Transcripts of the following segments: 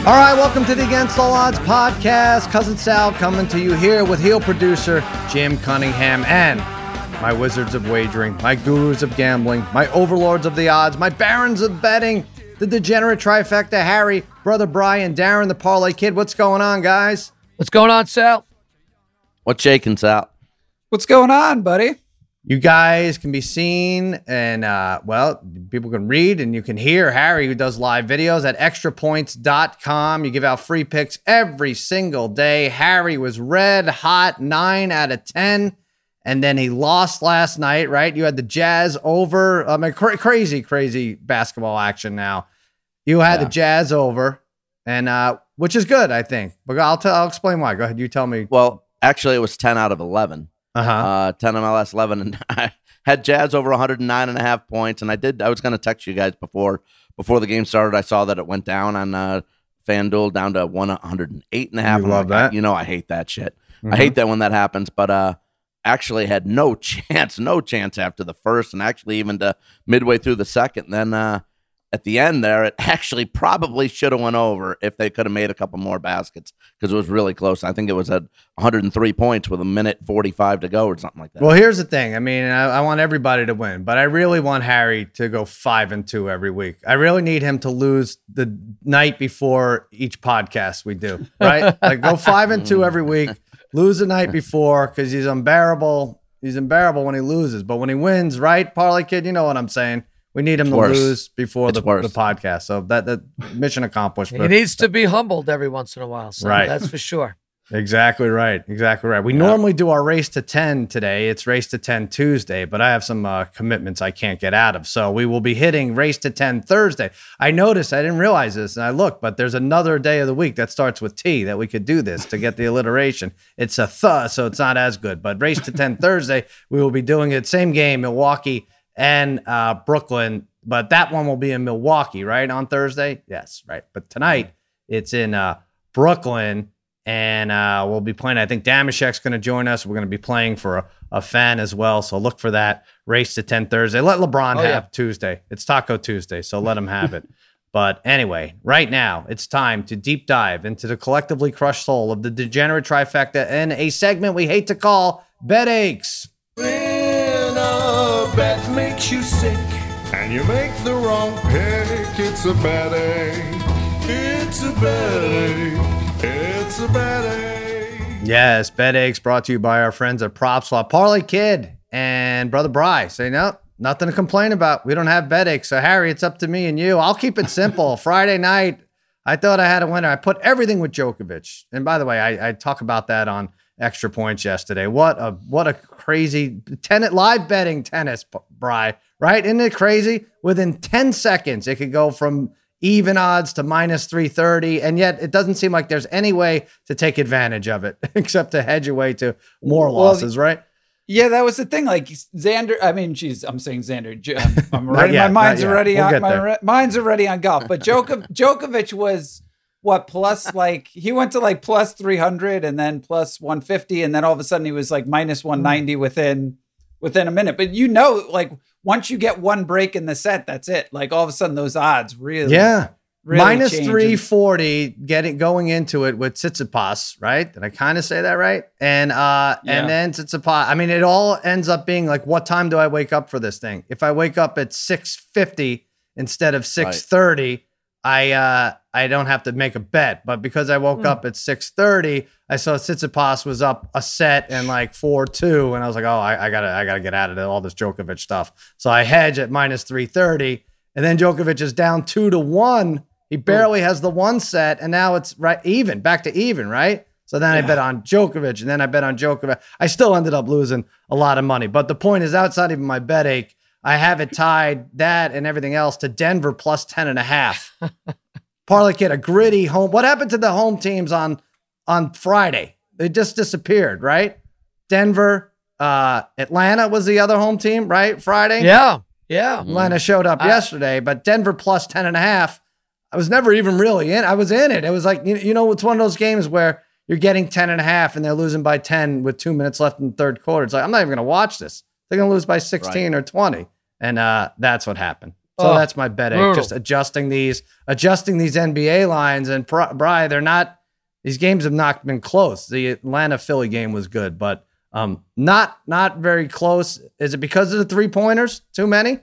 All right, welcome to the Against All Odds podcast. Cousin Sal coming to you here with heel producer Jim Cunningham and my wizards of wagering, my gurus of gambling, my overlords of the odds, my barons of betting, the degenerate trifecta, Harry, brother Brian, Darren, the parlay kid. What's going on, guys? What's going on, Sal? What's shaking, Sal? What's going on, buddy? You guys can be seen and, people can read and you can hear Harry, who does live videos at extrapoints.com. You give out free picks every single day. Harry was red hot, 9 out of 10. And then he lost last night, right? You had the Jazz over. I mean, crazy basketball action now. You had the Jazz over, and which is good, I think. But I'll explain why. Go ahead. You tell me. Well, actually, it was 10 out of 11. 10 of my last 11, and I had Jazz over 109.5 points. And I was going to text you guys before the game started. I saw that it went down on FanDuel down to 108.5. You love that? You know, I hate that shit. I hate that when that happens. But actually had no chance after the first, and actually even to midway through the second. Then at the end there, it actually probably should have went over if they could have made a couple more baskets, because it was really close. I think it was at 103 points with a minute 45 to go or something like that. Well, here's the thing. I mean, I want everybody to win, but I really want Harry to go 5-2 every week. I really need him to lose the night before each podcast we do, right? Like go 5-2 every week, lose the night before, because he's unbearable. He's unbearable when he loses, but when he wins, right, Parlay Kid? You know what I'm saying. We need him to lose before the podcast. So that mission accomplished. He needs to be humbled every once in a while. So right. That's for sure. Exactly right. We normally do our race to 10 today. It's race to 10 Tuesday, but I have some commitments I can't get out of. So we will be hitting race to 10 Thursday. I noticed, I didn't realize this, and I looked, but there's another day of the week that starts with T that we could do this to get the alliteration. It's a th, so it's not as good. But race to 10 Thursday, we will be doing it. Same game, Milwaukee and Brooklyn, but that one will be in Milwaukee, right, on Thursday? Yes, right. But tonight, it's in Brooklyn, and we'll be playing. I think Damashek's going to join us. We're going to be playing for a fan as well, so look for that. Race to 10 Thursday. Let LeBron have Tuesday. It's Taco Tuesday, so let him have it. But anyway, right now, it's time to deep dive into the collectively crushed soul of the degenerate trifecta in a segment we hate to call Bet Aches. Bet makes you sick and you make the wrong pick. It's a bad ache. It's a bad ache. It's a bad ache. Yes, Bet Aches brought to you by our friends at PropSwap. Parlay Kid and Brother Bry say, no, nothing to complain about. We don't have Bet Aches. So, Harry, it's up to me and you. I'll keep it simple. Friday night, I thought I had a winner. I put everything with Djokovic. And by the way, I talk about that on Extra Points yesterday. What a crazy live betting tennis, Bry, right? Isn't it crazy? Within 10 seconds, it could go from even odds to minus 330, and yet it doesn't seem like there's any way to take advantage of it except to hedge your way to more losses, right? Yeah, that was the thing. Like Xander, I'm saying Xander. I'm already, my mind's already on my mind's already on golf. But Djokovic was what, plus, like, he went to like plus 300 and then plus 150, and then all of a sudden he was like minus 190 within a minute. But like once you get one break in the set, that's it. Like all of a sudden those odds really minus 340 going into it with Tsitsipas, right? Did I kind of say that right? And then Tsitsipas. I mean, it all ends up being like, what time do I wake up for this thing? If I wake up at 6:50 instead of 6:30, I don't have to make a bet. But because I woke up at 6:30, I saw Tsitsipas was up a set and like 4-2, and I was like, oh, I gotta get out of all this Djokovic stuff. So I hedge at minus 330, and then Djokovic is down 2-1. He barely has the one set, and now it's back to even, right? So then I bet on Djokovic, and then I bet on Djokovic. I still ended up losing a lot of money. But the point is, outside even my bet ache, I have it tied, that and everything else, to Denver plus 10.5. Parlay Kid, a gritty home. What happened to the home teams on Friday? They just disappeared, right? Denver, Atlanta was the other home team, right? Friday? Yeah. Atlanta showed up yesterday, but Denver plus 10.5. I was never even really in. I was in it. It was like, you know, it's one of those games where you're getting 10.5 and they're losing by 10 with 2 minutes left in the third quarter. It's like, I'm not even going to watch this. They're going to lose by 16 or 20. And that's what happened. So that's my bet ache. Just adjusting these NBA lines. And Bri, these games have not been close. The Atlanta Philly game was good, but not very close. Is it because of the 3-pointers? Too many?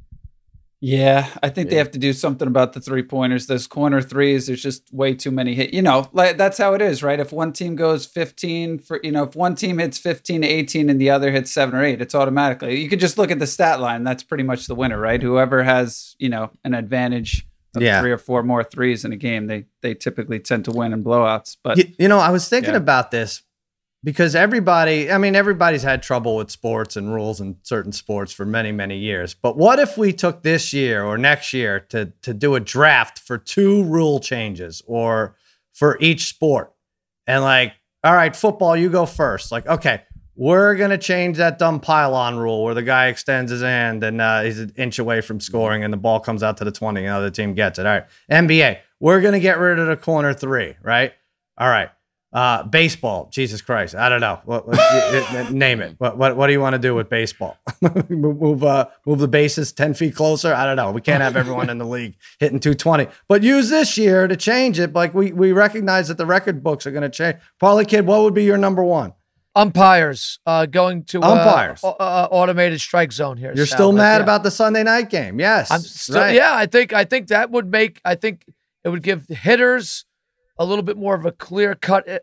Yeah, I think they have to do something about the 3-pointers. Those corner threes, there's just way too many hit. Like that's how it is, right? If one team goes 15 if one team hits 15 to 18 and the other hits 7 or 8, it's automatically. You could just look at the stat line. That's pretty much the winner, right? Whoever has, an advantage of 3 or 4 more threes in a game, they typically tend to win in blowouts. But I was thinking about this. Because everybody's had trouble with sports and rules in certain sports for many, many years. But what if we took this year or next year to do a draft for 2 rule changes or for each sport? And like, all right, football, you go first. Like, okay, we're going to change that dumb pylon rule where the guy extends his hand and he's an inch away from scoring and the ball comes out to the 20 and the other team gets it. All right, NBA, we're going to get rid of the corner 3, right? All right. Baseball, Jesus Christ, I don't know. Name it. What do you want to do with baseball? move the bases 10 feet closer? I don't know. We can't have everyone in the league hitting 220. But use this year to change it. Like we recognize that the record books are going to change. Parlay Kid, what would be your number 1? Umpires going to automated strike zone here. You're still mad about the Sunday night game? Yes. I'm still, right. Yeah, I think that would make. I think it would give hitters a little bit more of a clear-cut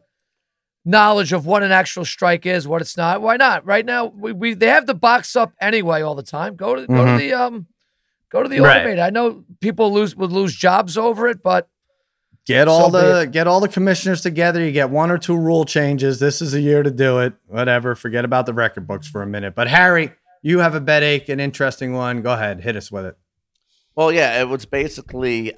knowledge of what an actual strike is, what it's not. Why not? Right now, they have the box up anyway all the time. Go to the automated. I know people would lose jobs over it, but get all the commissioners together. You get 1 or 2 rule changes. This is a year to do it. Whatever. Forget about the record books for a minute. But Harry, you have a bet ache, an interesting one. Go ahead, hit us with it. Well, yeah, it was basically.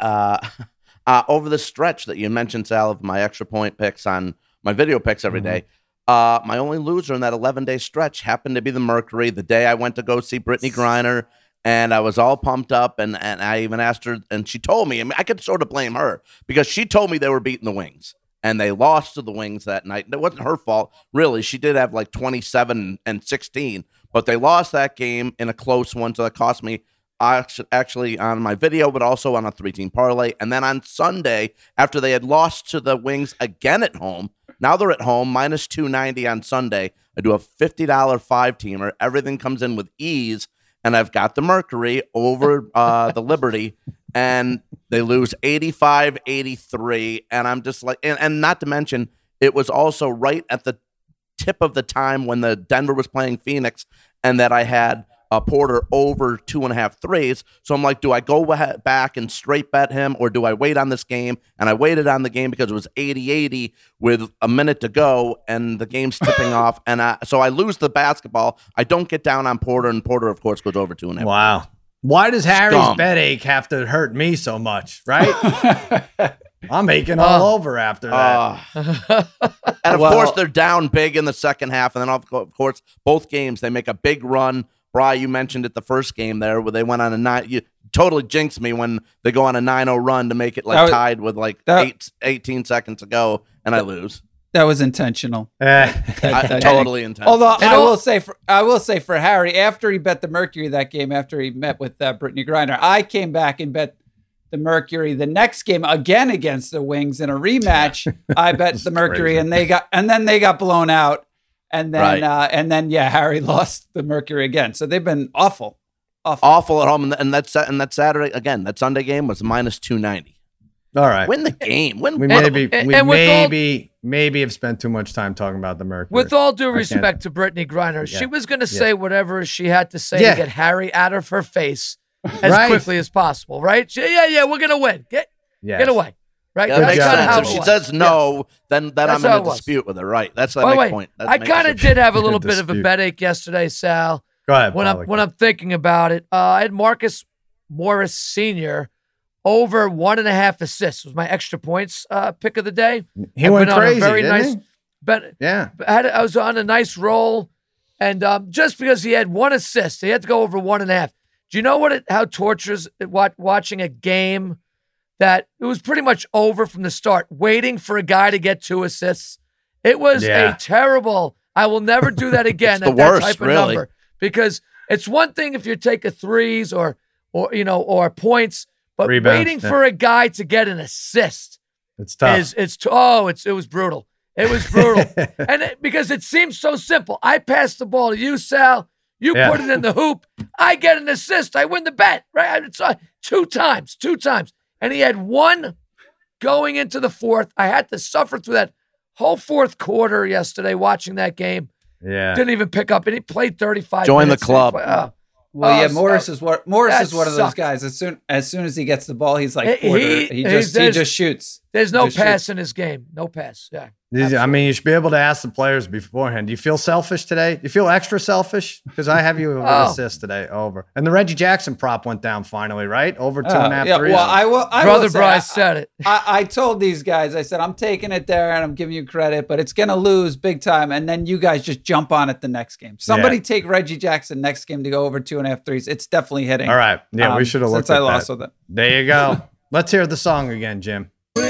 Over the stretch that you mentioned, Sal, of my extra point picks on my video picks every day, my only loser in that 11-day stretch happened to be the Mercury. The day I went to go see Brittany Griner, and I was all pumped up, and I even asked her, and she told me, I could sort of blame her, because she told me they were beating the Wings, and they lost to the Wings that night. It wasn't her fault, really. She did have like 27 and 16, but they lost that game in a close one, so that cost me actually on my video, but also on a 3-team parlay. And then on Sunday, after they had lost to the Wings again at home, now they're at home, minus 290 on Sunday. I do a $50 5-teamer. Everything comes in with ease, and I've got the Mercury over the Liberty, and they lose 85-83. And I'm just like, and not to mention, it was also right at the tip of the time when the Denver was playing Phoenix, and that I had Porter over 2.5 threes. So I'm like, do I go back and straight bet him, or do I wait on this game? And I waited on the game because it was 80-80 with a minute to go, and the game's tipping off. And so I lose the basketball. I don't get down on Porter, and Porter, of course, goes over 2.5. Wow. Why does Harry's bet ache have to hurt me so much, right? I'm aching all over after that. And of course, they're down big in the second half. And then, of course, both games, they make a big run. Bri, you mentioned it the first game there where they went on a 9. You totally jinxed me when they go on a 9-0 run to make it tied with 18 seconds to go, and I lose. That was intentional. Totally intentional. Although I will say for Harry, after he bet the Mercury that game, after he met with Brittany Griner, I came back and bet the Mercury the next game again against the Wings in a rematch. I bet the Mercury, crazy. and then they got blown out. And then, Harry lost the Mercury again. So they've been awful at home. And that Saturday again, that Sunday game was minus 290. All right, win the game. We maybe have spent too much time talking about the Mercury. With all due respect to Brittany Griner, she was going to say whatever she had to say to get Harry out of her face as quickly as possible. Right? We're going to win. Get away. Right? Yeah, that's kind of how if she says no, then I'm in a dispute with her. Right? That's the point. I kind of did have a little bit of a bet ache yesterday, Sal. Go ahead. When I'm thinking about it, I had Marcus Morris Sr. over 1.5 assists was my extra points pick of the day. He went crazy, didn't he? Bet. Yeah. I was on a nice roll, and just because he had 1 assist, he had to go over 1.5. Do you know how torturous watching a game that it was pretty much over from the start, waiting for a guy to get 2 assists? It was a terrible. I will never do that again. It's the worst, type of really. Number, because it's one thing if you take a threes or or points, but Rebounds, waiting for a guy to get an assist. It's tough. It was brutal. It was brutal. Because it seems so simple. I pass the ball to you, Sal. You put it in the hoop. I get an assist. I win the bet, right? It's two times. And he had one going into the fourth. I had to suffer through that whole fourth quarter yesterday watching that game. Yeah. Didn't even pick up, and he played 35 Join minutes. the club. Morris is one of those guys. As soon as he gets the ball, he's like Porter. He just shoots. There's no pass in his game. No pass. Yeah. I mean, you should be able to ask the players beforehand. Do you feel selfish today? Do you feel extra selfish? Because I have you with an assist today. Over. And the Reggie Jackson prop went down finally, right? Over 2.5 threes. Well, Brother Bryce said it. I told these guys, I said, I'm taking it there and I'm giving you credit, but it's going to lose big time. And then you guys just jump on it the next game. Somebody take Reggie Jackson next game to go over 2.5 threes. It's definitely hitting. All right. Yeah, we should have looked at that. Since I lost with it. There you go. Let's hear the song again, Jim. When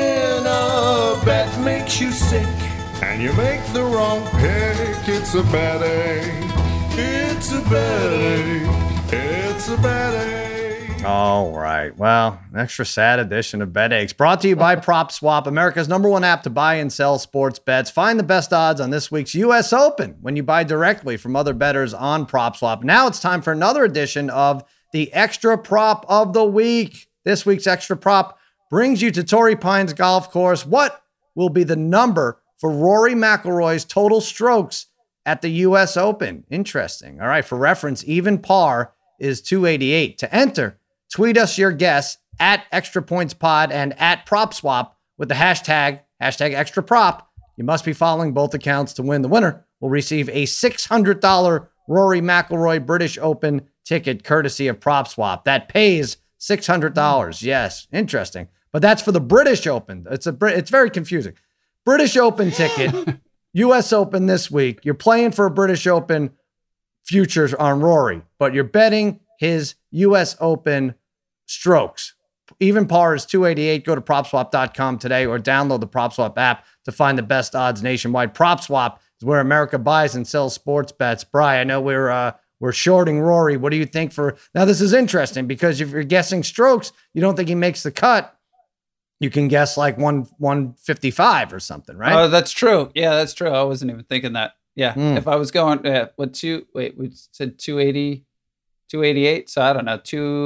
a bet makes you sick and you make the wrong pick, it's a bad egg. It's a bad egg. It's a bad egg. All right. Well, an extra sad edition of Bet Eggs brought to you by PropSwap, America's #1 app to buy and sell sports bets. Find the best odds on this week's U.S. Open when you buy directly from other bettors on PropSwap. Now it's time for another edition of the Extra Prop of the Week. This week's Extra Prop brings you to Torrey Pines Golf Course. What will be the number for Rory McIlroy's total strokes at the U.S. Open? Interesting. All right. For reference, even par is 288. To enter, tweet us your guess at Extra Points Pod and at PropSwap with the hashtag Extra Prop. You must be following both accounts to win. The winner will receive a $600 Rory McIlroy British Open ticket courtesy of PropSwap. That pays $600. Yes, interesting. But that's for the British Open. It's very confusing. British Open ticket, U.S. Open this week. You're playing for a British Open futures on Rory, but you're betting his U.S. Open strokes. Even par is 288. Go to PropSwap.com today or download the PropSwap app to find the best odds nationwide. PropSwap is where America buys and sells sports bets. Bri, I know we're shorting Rory. What do you think now? This is interesting because if you're guessing strokes, you don't think he makes the cut. You can guess like 155 or something, right? Oh, that's true. Yeah, that's true. I wasn't even thinking that. Yeah. If I was going, we said 280, 288. So I don't know,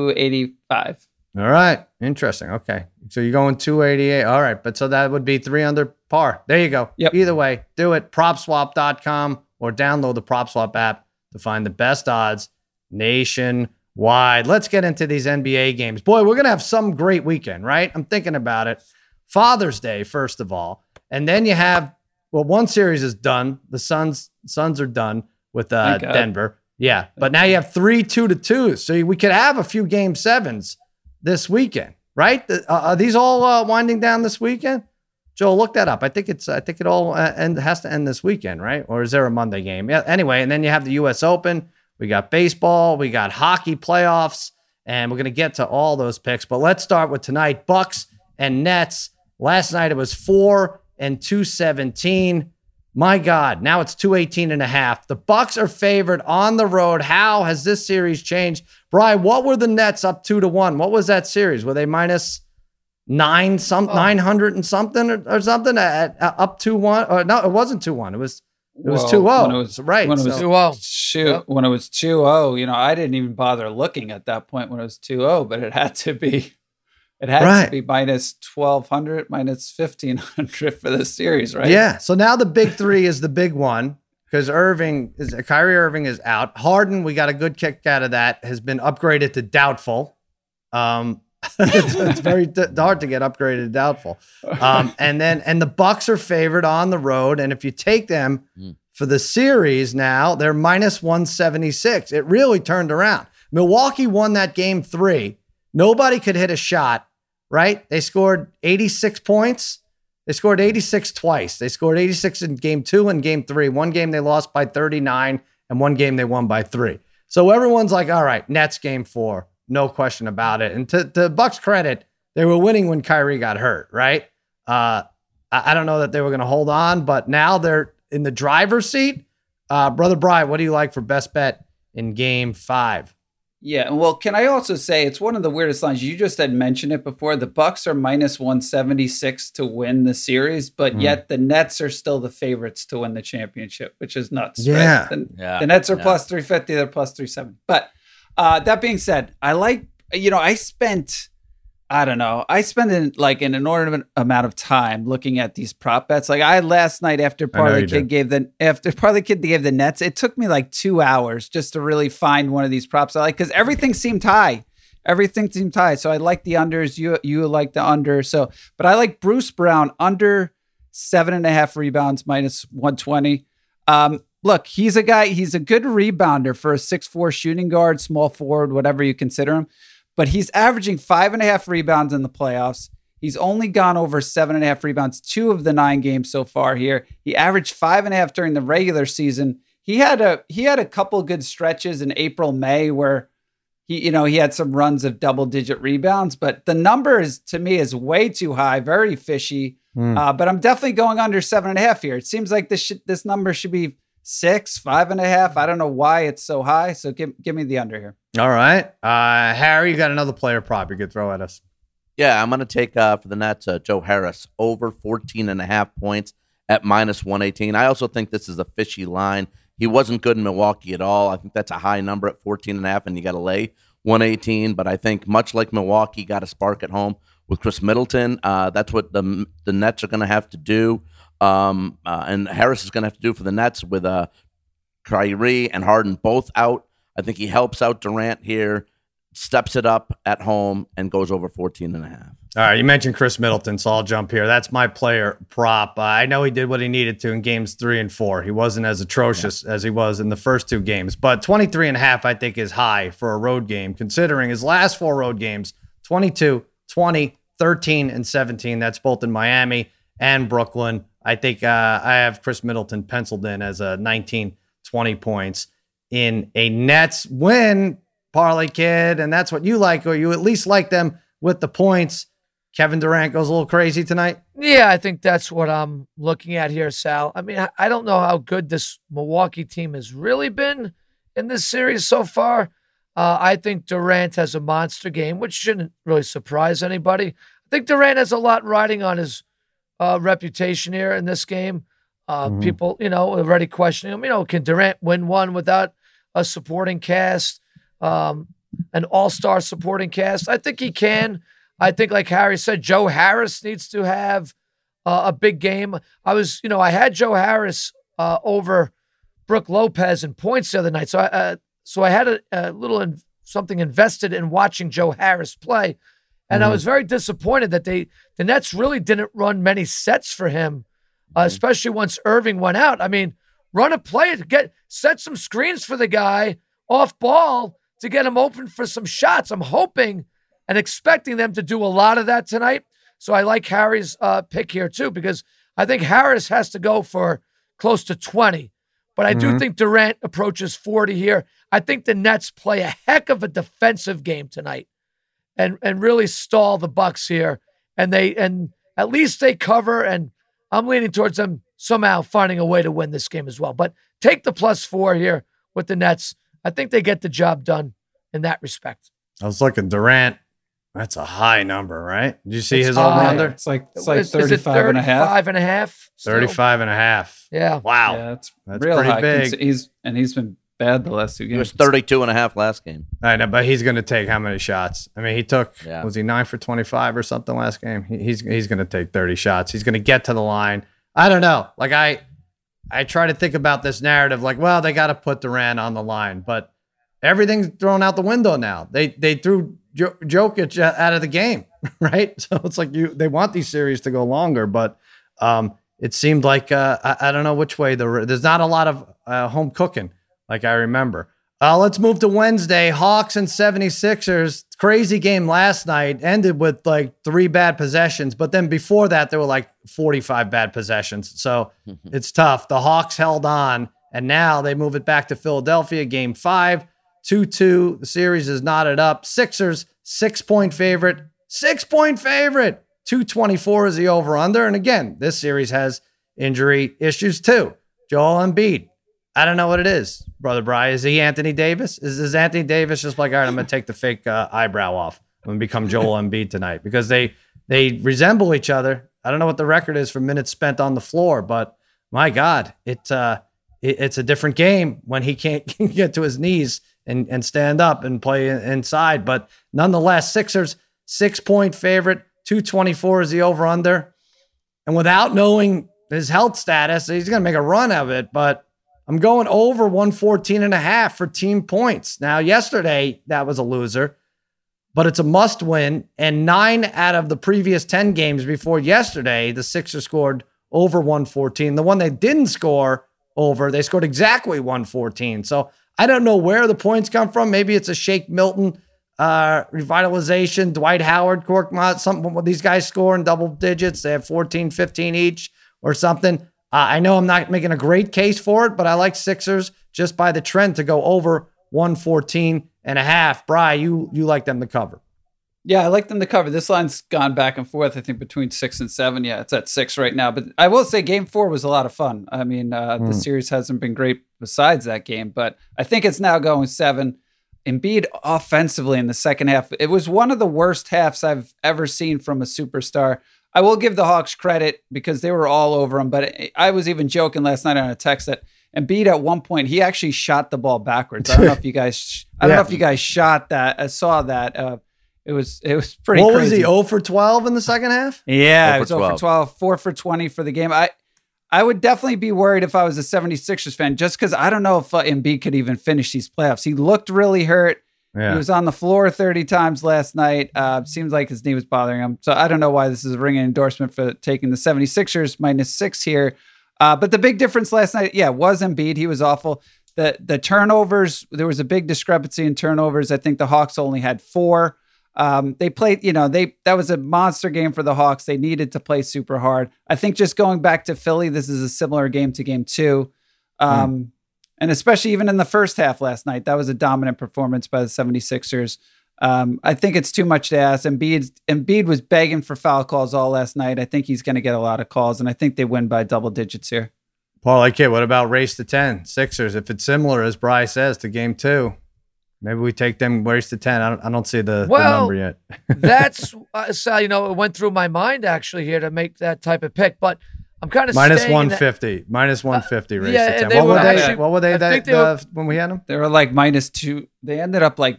285. All right. Interesting. Okay. So you're going 288. All right. But so that would be 3 under par. There you go. Yep. Either way, do it. PropSwap.com or download the PropSwap app to find the best odds nationwide. Let's get into these NBA games. Boy, we're going to have some great weekend, right? I'm thinking about it. Father's Day, first of all. And then you have, one series is done. The Suns are done with Denver. Yeah. But now you have 3 2-2s. So we could have a few game 7s this weekend, right? Are these all winding down this weekend? Joel, look that up. I think it all has to end this weekend, right? Or is there a Monday game? Yeah. Anyway, and then you have the U.S. Open. We got baseball. We got hockey playoffs, and we're going to get to all those picks. But let's start with tonight. Bucks and Nets. Last night it was 4 and 217. My God, now it's 218.5. The Bucks are favored on the road. How has this series changed? Brian, what were the Nets up 2-1? What was that series? Were they minus 900 and something or something at up 2-1? Or no, it wasn't 2-1. It was 2-0. Right. When it was 2-0. When it was 2-0, I didn't even bother looking at that point when it was 2-0, but it had to be to be minus 1,200, minus 1,500 for this series, right? Yeah. So now the big 3 is the big one because Kyrie Irving is out. Harden, we got a good kick out of that, has been upgraded to doubtful. It's very hard to get upgraded to doubtful. And the Bucks are favored on the road. And if you take them for the series now, they're minus 176. It really turned around. Milwaukee won that game 3. Nobody could hit a shot, right? They scored 86 points. They scored 86 twice. They scored 86 in game 2 and game 3. One game they lost by 39 and one game they won by 3. So everyone's like, all right, Nets game 4. No question about it. And to Bucks' credit, they were winning when Kyrie got hurt, right? I don't know that they were going to hold on, but now they're in the driver's seat. Brother Brian, what do you like for best bet in game 5? Yeah, well, can I also say it's one of the weirdest lines. You just had mentioned it before. The Bucks are minus 176 to win the series, but yet the Nets are still the favorites to win the championship, which is nuts. Yeah. Right? The Nets are plus 350, they're plus 370. But that being said, I spent an inordinate amount of time looking at these prop bets. Like last night after Parlay Kid gave the Nets, it took me like 2 hours just to really find one of these props I like, because everything seemed high. So I like the unders. You like the under. So, but I like Bruce Brown under 7.5 rebounds minus 120. Look, he's a good rebounder for a 6'4" shooting guard, small forward, whatever you consider him. But he's averaging 5.5 rebounds in the playoffs. He's only gone over 7.5 rebounds 2 of the 9 games so far here. He averaged 5.5 during the regular season. He had a couple good stretches in April, May where he had some runs of double-digit rebounds. But the number to me is way too high, very fishy. But I'm definitely going under 7.5 here. It seems like this number should be 6, 5.5. I don't know why it's so high. So give me the under here. All right. Harry, you got another player prop you could throw at us. Yeah, I'm going to take for the Nets, Joe Harris, over 14.5 points at minus 118. I also think this is a fishy line. He wasn't good in Milwaukee at all. I think that's a high number at 14.5, and you got to lay 118. But I think much like Milwaukee got a spark at home with Chris Middleton, that's what the Nets are going to have to do. And Harris is going to have to do for the Nets with Kyrie and Harden both out. I think he helps out Durant here, steps it up at home, and goes over 14.5. All right, you mentioned Chris Middleton, so I'll jump here. That's my player prop. I know he did what he needed to in games 3 and 4. He wasn't as atrocious as he was in the first 2 games, but 23.5 I think is high for a road game, considering his last 4 road games, 22, 20, 13, and 17. That's both in Miami and Brooklyn. I think I have Chris Middleton penciled in as a 19, 20 points in a Nets win, Parlay Kid, and that's what you like, or you at least like them with the points. Kevin Durant goes a little crazy tonight. Yeah, I think that's what I'm looking at here, Sal. I mean, I don't know how good this Milwaukee team has really been in this series so far. I think Durant has a monster game, which shouldn't really surprise anybody. I think Durant has a lot riding on his reputation here in this game. People, already questioning him. Can Durant win one without a supporting cast, an all-star supporting cast? I think he can. I think, like Harry said, Joe Harris needs to have a big game. I had Joe Harris over Brook Lopez in points the other night. So I had a little something invested in watching Joe Harris play. And I was very disappointed that the Nets really didn't run many sets for him, especially once Irving went out. I mean, run a play to set some screens for the guy off ball to get him open for some shots. I'm hoping and expecting them to do a lot of that tonight. So I like Harry's pick here too, because I think Harris has to go for close to 20. But I do think Durant approaches 40 here. I think the Nets play a heck of a defensive game tonight and really stall the Bucks here. And at least they cover, and I'm leaning towards them somehow finding a way to win this game as well. But take the +4 here with the Nets. I think they get the job done in that respect. I was looking, Durant. That's a high number, right? Did you see his over-under? It's like 35 and a half. 35.5. 35.5. Yeah. Wow. Yeah, that's real pretty high. Big. He's been bad the last 2 games. He was 32.5 last game. I know, but he's going to take how many shots? I mean, he took, Yeah. was he 9 for 25 or something last game? He's going to take 30 shots. He's going to get to the line. I don't know. Like, I try to think about this narrative like, well, they got to put Durant on the line, but everything's thrown out the window now. They threw Jokic out of the game, right? So it's like they want these series to go longer, but it seemed like I don't know which way there's not a lot of home cooking like I remember. Let's move to Wednesday. Hawks and 76ers. Crazy game last night. Ended with like 3 bad possessions, but then before that there were like 45 bad possessions. So it's tough. The Hawks held on, and now they move it back to Philadelphia. Game 5. 2-2. The series is knotted up. Sixers, 6-point favorite. 6-point favorite. 224 is the over-under. And again, this series has injury issues too. Joel Embiid I don't know what it is, Brother Bry. Is he Anthony Davis? Is Anthony Davis just like, all right, I'm going to take the fake eyebrow off and become Joel Embiid tonight? Because they resemble each other. I don't know what the record is for minutes spent on the floor, but my God, it's a different game when he can't get to his knees and stand up and play inside. But nonetheless, Sixers 6-point favorite, 224 is the over-under. And without knowing his health status, he's going to make a run of it, but I'm going over 114.5 for team points. Now, yesterday, that was a loser, but it's a must win. And 9 out of the previous 10 games before yesterday, the Sixers scored over 114. The one they didn't score over, they scored exactly 114. So I don't know where the points come from. Maybe it's a Shake Milton revitalization, Dwight Howard, Korkmaz, something. These guys score in double digits. They have 14, 15 each or something. I know I'm not making a great case for it, but I like Sixers just by the trend to go over 114.5. Bri, you like them to cover. Yeah, I like them to cover. This line's gone back and forth, I think, between 6 and 7. Yeah, it's at 6 right now. But I will say Game 4 was a lot of fun. I mean, the series hasn't been great besides that game, but I think it's now going 7. Embiid offensively in the second half, it was one of the worst halves I've ever seen from a superstar. I will give the Hawks credit because they were all over him, but I was even joking last night on a text that Embiid at one point, he actually shot the ball backwards. I don't know if you guys shot that. I saw that. It was pretty crazy. What was he, 0 for 12 in the second half? Yeah, it was 0 for 12, 4 for 20 for the game. I would definitely be worried if I was a 76ers fan, just because I don't know if Embiid could even finish these playoffs. He looked really hurt. Yeah. He was on the floor 30 times last night. Seems like his knee was bothering him. So I don't know why this is a ringing endorsement for taking the 76ers -6 here. But the big difference last night, was Embiid. He was awful. The turnovers, there was a big discrepancy in turnovers. I think the Hawks only had 4. They played, that was a monster game for the Hawks. They needed to play super hard. I think just going back to Philly, this is a similar game to game 2. And especially even in the first half last night, that was a dominant performance by the 76ers. I think it's too much to ask. Embiid was begging for foul calls all last night. I think he's going to get a lot of calls, and I think they win by double digits here. Paul, kid, what about race to 10? Sixers, if it's similar, as Bri says, to game 2. Maybe we take them race to 10. I don't see the number yet. That's, Sal, it went through my mind actually here to make that type of pick, but I'm kind of minus 150. Minus 150 race to 10. What were they when we had them? They were like -2. They ended up like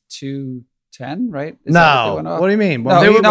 -210, right? What do you mean?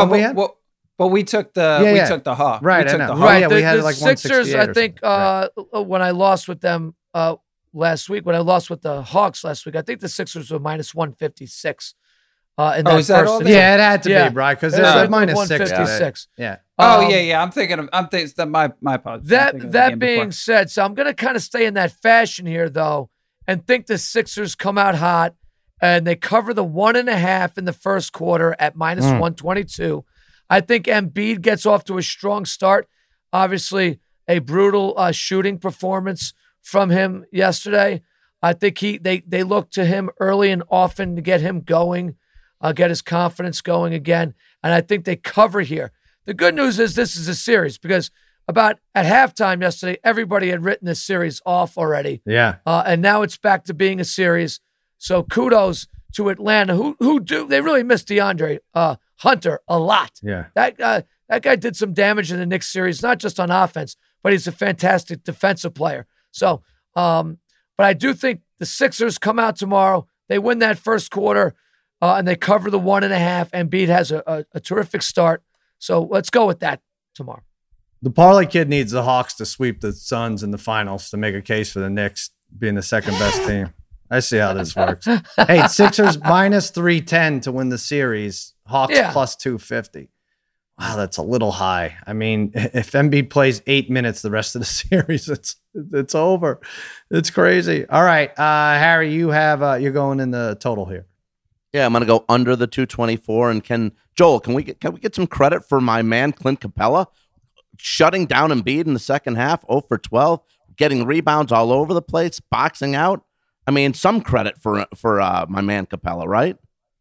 But we took the Hawks. Right, we took the Hawks. We had like Sixers, I think, when I lost with them last week, when I lost with the Hawks last week, I think the Sixers were minus 156. In that first, it had to be, Bri, because they're minus 156. Yeah. I'm thinking my apologies. That being said, so I'm going to kind of stay in that fashion here, though, and think the Sixers come out hot and they cover the 1.5 in the first quarter at minus 122. I think Embiid gets off to a strong start. Obviously, a brutal shooting performance from him yesterday. I think they look to him early and often to get him going, get his confidence going again, and I think they cover here. The good news is this is a series because about at halftime yesterday, everybody had written this series off already. Yeah. And now it's back to being a series. So kudos to Atlanta, they really missed DeAndre Hunter a lot. Yeah. That guy did some damage in the Knicks series, not just on offense, but he's a fantastic defensive player. So, but I do think the Sixers come out tomorrow. They win that first quarter, and they cover the 1.5. Embiid has a terrific start. So let's go with that tomorrow. The Parlay Kid needs the Hawks to sweep the Suns in the finals to make a case for the Knicks being the second best team. I see how this works. Hey, Sixers minus 310 to win the series. Hawks plus 250. Wow, that's a little high. I mean, if Embiid plays 8 minutes the rest of the series, it's over. It's crazy. All right, Harry, you're going in the total here. Yeah, I'm going to go under the 224. And Joel, can we get some credit for my man Clint Capella shutting down Embiid in the second half, 0 for 12, getting rebounds all over the place, boxing out? I mean, some credit for my man Capella, right?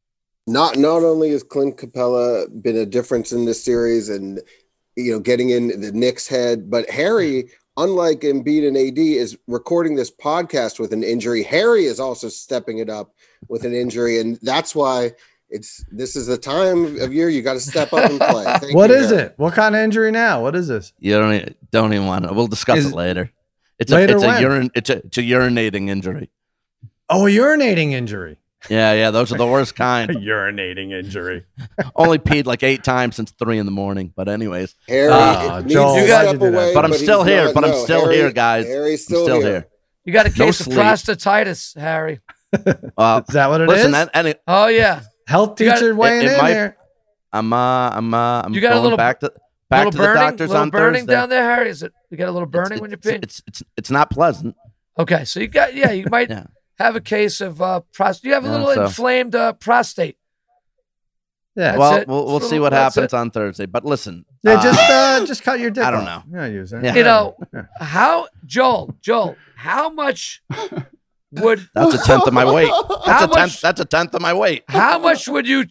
Not only has Clint Capella been a difference in this series and getting in the Knicks' head, but Harry unlike Embiid and AD, is recording this podcast with an injury. Harry is also stepping it up with an injury, and that's why this is the time of year you got to step up and play. What is it? What kind of injury now? What is this? You don't even want to. We'll discuss it later. It's a urinating injury. Oh, a urinating injury. Yeah, those are the worst kind. Urinating injury. Only peed like 8 times since 3 in the morning. But anyways, Harry, Joel, but I'm still here. But I'm still here, guys. Harry's still here. You got a case of prostatitis, Harry. Is that what it is? Oh yeah. Health teacher weighing in here. I'm you got going a little back to burning, the doctors on burning Thursday. down there, Harry? You got a little burning when you pee? It's not pleasant. Okay, so you might have a case of prostate. You have a little inflamed prostate. Yeah. Well, we'll see what happens on Thursday. But listen, just cut your dick. I don't know. Yeah, use it. Yeah. You know how Joel, how much would that's a tenth of my weight. That's a tenth of my weight. How much would you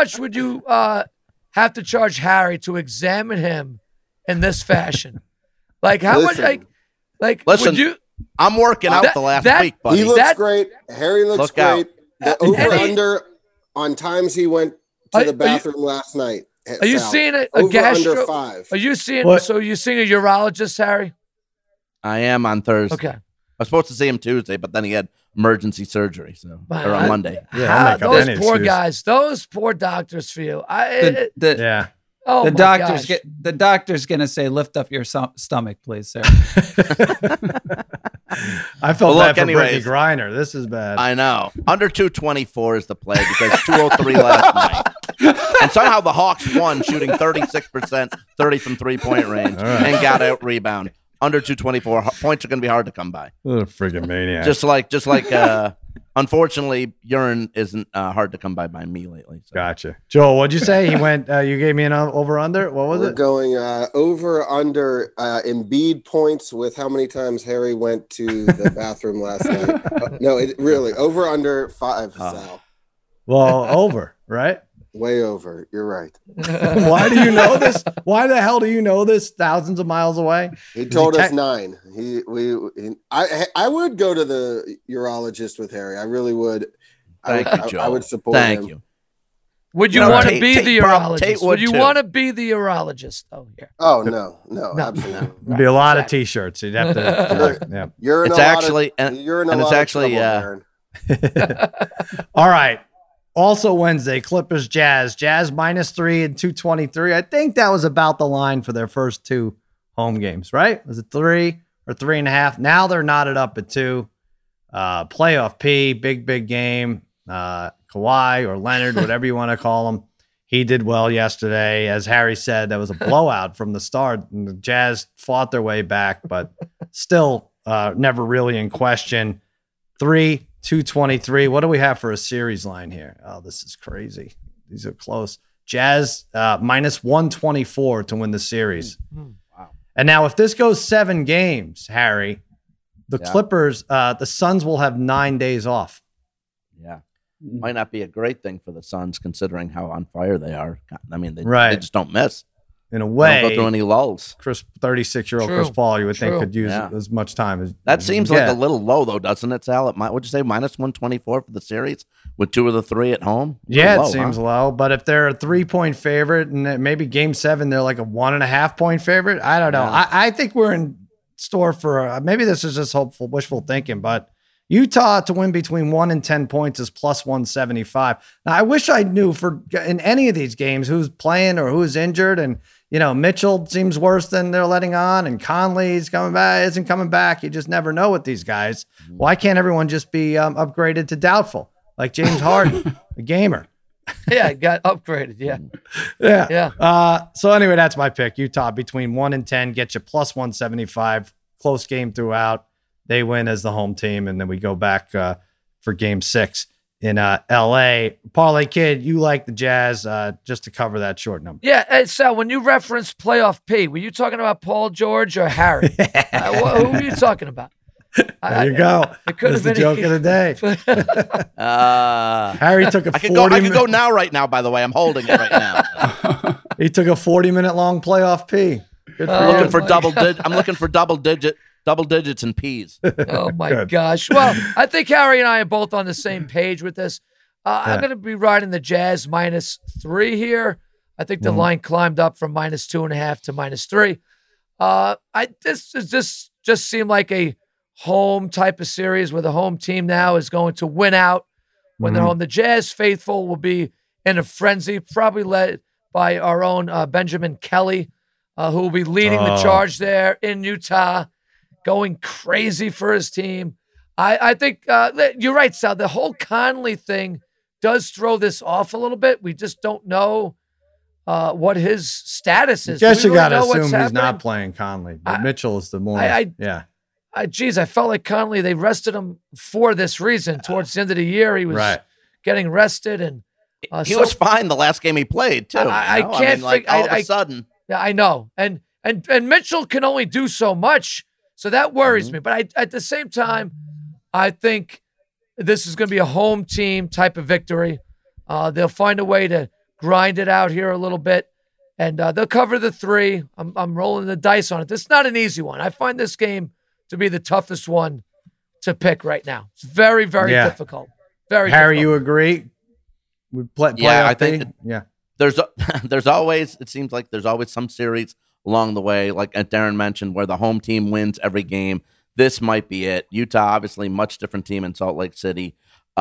have to charge Harry to examine him in this fashion? Like how much? Like listen, would you? I'm working out the last week, buddy. He looks great. Harry looks great. The over-under on times he went to the bathroom last night. Are you seeing a gastro? Under 5. Are you seeing? So you're seeing a urologist, Harry? I am on Thursday. Okay. I was supposed to see him Tuesday, but then he had emergency surgery, or on Monday. Yeah, those poor guys, those poor doctors feel. Oh, the doctor's gonna say, lift up your stomach, please, sir. I felt bad for Brittany Griner. This is bad. I know. Under 224 is the play because 203 last night. And somehow the Hawks won, shooting 36%, 30 from 3-point range, and got out rebound. Under 224, points are going to be hard to come by. What a friggin' maniac. Just like, unfortunately, urine isn't hard to come by me lately. So. Gotcha. Joel, what'd you say? He went, you gave me an over-under? What was it? We're going over-under Embiid points with how many times Harry went to the bathroom last night. No, really, over-under 5, Sal. Well, over, right? Way over. You're right. Why do you know this? Why the hell do you know this? Thousands of miles away. He told us 9. I would go to the urologist with Harry. I really would. Thank you, Joe. I would support him. Thank you. Would you want to be the urologist? Would you want to be the urologist? Oh, here. Oh no, absolutely. It'd be a lot of T-shirts. You'd have to. You're in it's a actually, lot of, you're in a and lot it's actually, of trouble, All right. Also Wednesday, Clippers Jazz. Jazz -3 and 223. I think that was about the line for their first 2 home games, right? Was it 3 or 3.5? Now they're knotted up at 2. Playoff P, big game. Kawhi or Leonard, whatever you want to call him. He did well yesterday. As Harry said, that was a blowout from the start. And the Jazz fought their way back, but still never really in question. 223. What do we have for a series line here? Oh, this is crazy. These are close. Jazz -124 to win the series. Wow. And now if this goes 7 games, Harry, the Clippers, the Suns will have 9 days off. Yeah. Might not be a great thing for the Suns considering how on fire they are. I mean, they just don't miss. In a way, they don't go through any lulls. 36-year-old Chris Paul, you would think could use as much time as that seems like a little low, though, doesn't it, Sal? What'd you say, -124 for the series with 2 of the 3 at home? Yeah, it seems low. But if they're a 3-point favorite and maybe Game 7 they're like a 1.5-point favorite, I don't know. Yeah. I think we're in store for maybe this is just hopeful, wishful thinking, but Utah to win between 1 and 10 points is +175. Now, I wish I knew in any of these games who's playing or who's injured. And, Mitchell seems worse than they're letting on. And Conley's isn't coming back. You just never know with these guys. Why can't everyone just be upgraded to doubtful? Like James Harden, a gamer. Yeah, it got upgraded. Yeah. Yeah. So anyway, that's my pick. Utah between 1 and 10 gets you +175. Close game throughout. They win as the home team, and then we go back for Game 6 in L.A. Parlay Kid, you like the Jazz, just to cover that short number. Yeah, and Sal, when you referenced playoff P, were you talking about Paul George or Harry? Who were you talking about? There you go. It could have been the joke of the day. Harry took a 40 I can go now, right now, by the way. I'm holding it right now. He took a 40-minute long playoff P. I'm looking for double digits in P's. Oh my gosh. Well, I think Harry and I are both on the same page with this. I'm going to be riding the Jazz -3 here. I think the line climbed up from -2.5 to -3. This is just seemed like a home type of series where the home team now is going to win out when they're home. The Jazz faithful will be in a frenzy, probably led by our own Benjamin Kelly, who will be leading the charge there in Utah, going crazy for his team. I think you're right, Sal. The whole Conley thing does throw this off a little bit. We just don't know what his status is. I guess you got to assume he's not playing Conley. But Mitchell is the more. Geez, I felt like Conley, they rested him for this reason. Towards the end of the year, he was getting rested. And he was fine the last game he played, too. I can't think. All of a sudden. Yeah, I know. And Mitchell can only do so much. So that worries me. But at the same time, I think this is going to be a home team type of victory. They'll find a way to grind it out here a little bit, and they'll cover the 3. I'm rolling the dice on it. This is not an easy one. I find this game to be the toughest one to pick right now. It's very, very difficult. Very Harry, difficult. you agree? We play I think there's always, it seems like there's always some series along the way, like Darren mentioned, where the home team wins every game. This might be it. Utah, obviously, much different team in Salt Lake City.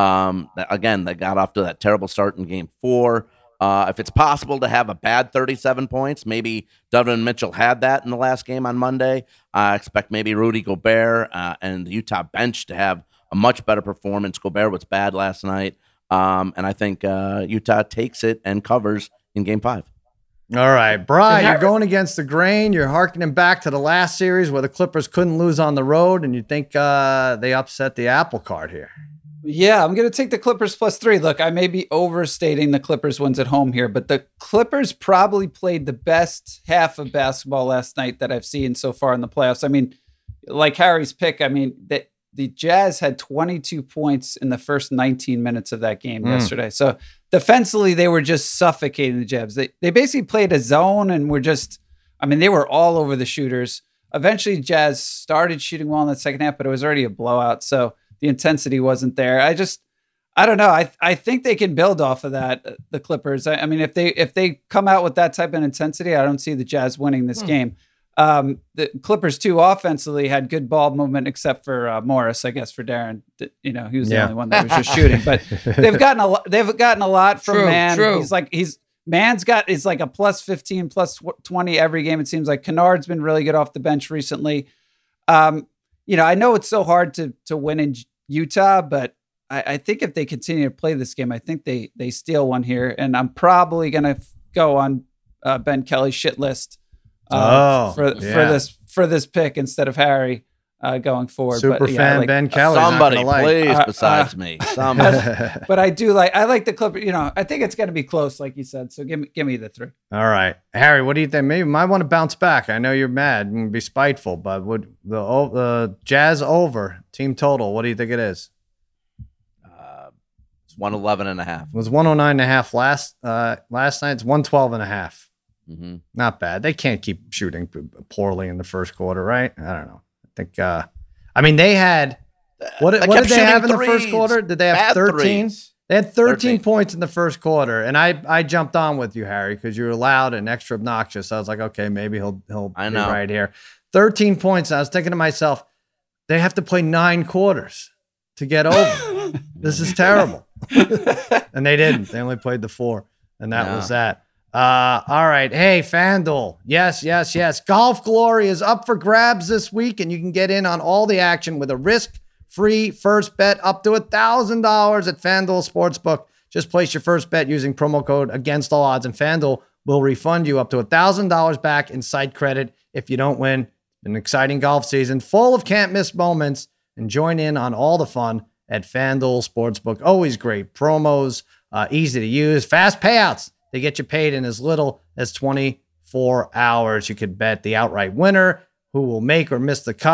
Again, they got off to that terrible start in Game 4. If it's possible to have a bad 37 points, maybe Donovan Mitchell had that in the last game on Monday. I expect maybe Rudy Gobert and the Utah bench to have a much better performance. Gobert was bad last night. And I think Utah takes it and covers in Game 5. All right, Brian, you're going against the grain. You're hearkening back to the last series where the Clippers couldn't lose on the road, and you think they upset the apple cart here. Yeah, I'm going to take the Clippers +3. Look, I may be overstating the Clippers wins at home here, but the Clippers probably played the best half of basketball last night that I've seen so far in the playoffs. I mean, like Harry's pick, I mean, the Jazz had 22 points in the first 19 minutes of that game yesterday. So defensively, they were just suffocating the Jazz. They basically played a zone and were just, I mean, they were all over the shooters. Eventually, Jazz started shooting well in the second half, but it was already a blowout. So the intensity wasn't there. I don't know. I think they can build off of that, the Clippers. I mean, if they come out with that type of intensity, I don't see the Jazz winning this game. The Clippers too offensively had good ball movement, except for Morris, I guess, for Darren. He was the only one that was just shooting. But they've gotten a lot from Man. True. Man's is like a +15, +20 every game. It seems like Kennard's been really good off the bench recently. I know it's so hard to win in Utah, but I think if they continue to play this game, I think they steal one here. And I'm probably going to go on Ben Kelly's shit list for this pick instead of Harry going forward. Super fan Ben Kelly. Somebody, please, besides me. Somebody. But I like the Clippers. I think it's going to be close, like you said. So give me the 3. All right, Harry, what do you think? Maybe you might want to bounce back. I know you're mad and be spiteful, but would the Jazz over team total? What do you think it is? It's 111.5. It was 109.5 last night. It's 112.5. Not bad. They can't keep shooting poorly in the first quarter, right? I don't know. I think. They had what did they have in the first quarter? Did they have 13? They had 13 points in the first quarter, and I jumped on with you, Harry, because you were loud and extra obnoxious. I was like, okay, maybe he'll be right here. 13 points. I was thinking to myself, they have to play 9 quarters to get over. This is terrible. And they didn't. They only played the 4, and that was that. All right. Hey, FanDuel. Yes. Golf Glory is up for grabs this week, and you can get in on all the action with a risk-free first bet up to $1,000 at FanDuel Sportsbook. Just place your first bet using promo code Against All Odds, and FanDuel will refund you up to $1,000 back in site credit if you don't win. An exciting golf season full of can't-miss moments, and join in on all the fun at FanDuel Sportsbook. Always great promos, easy to use, fast payouts. They get you paid in as little as 24 hours. You could bet the outright winner, who will make or miss the cut,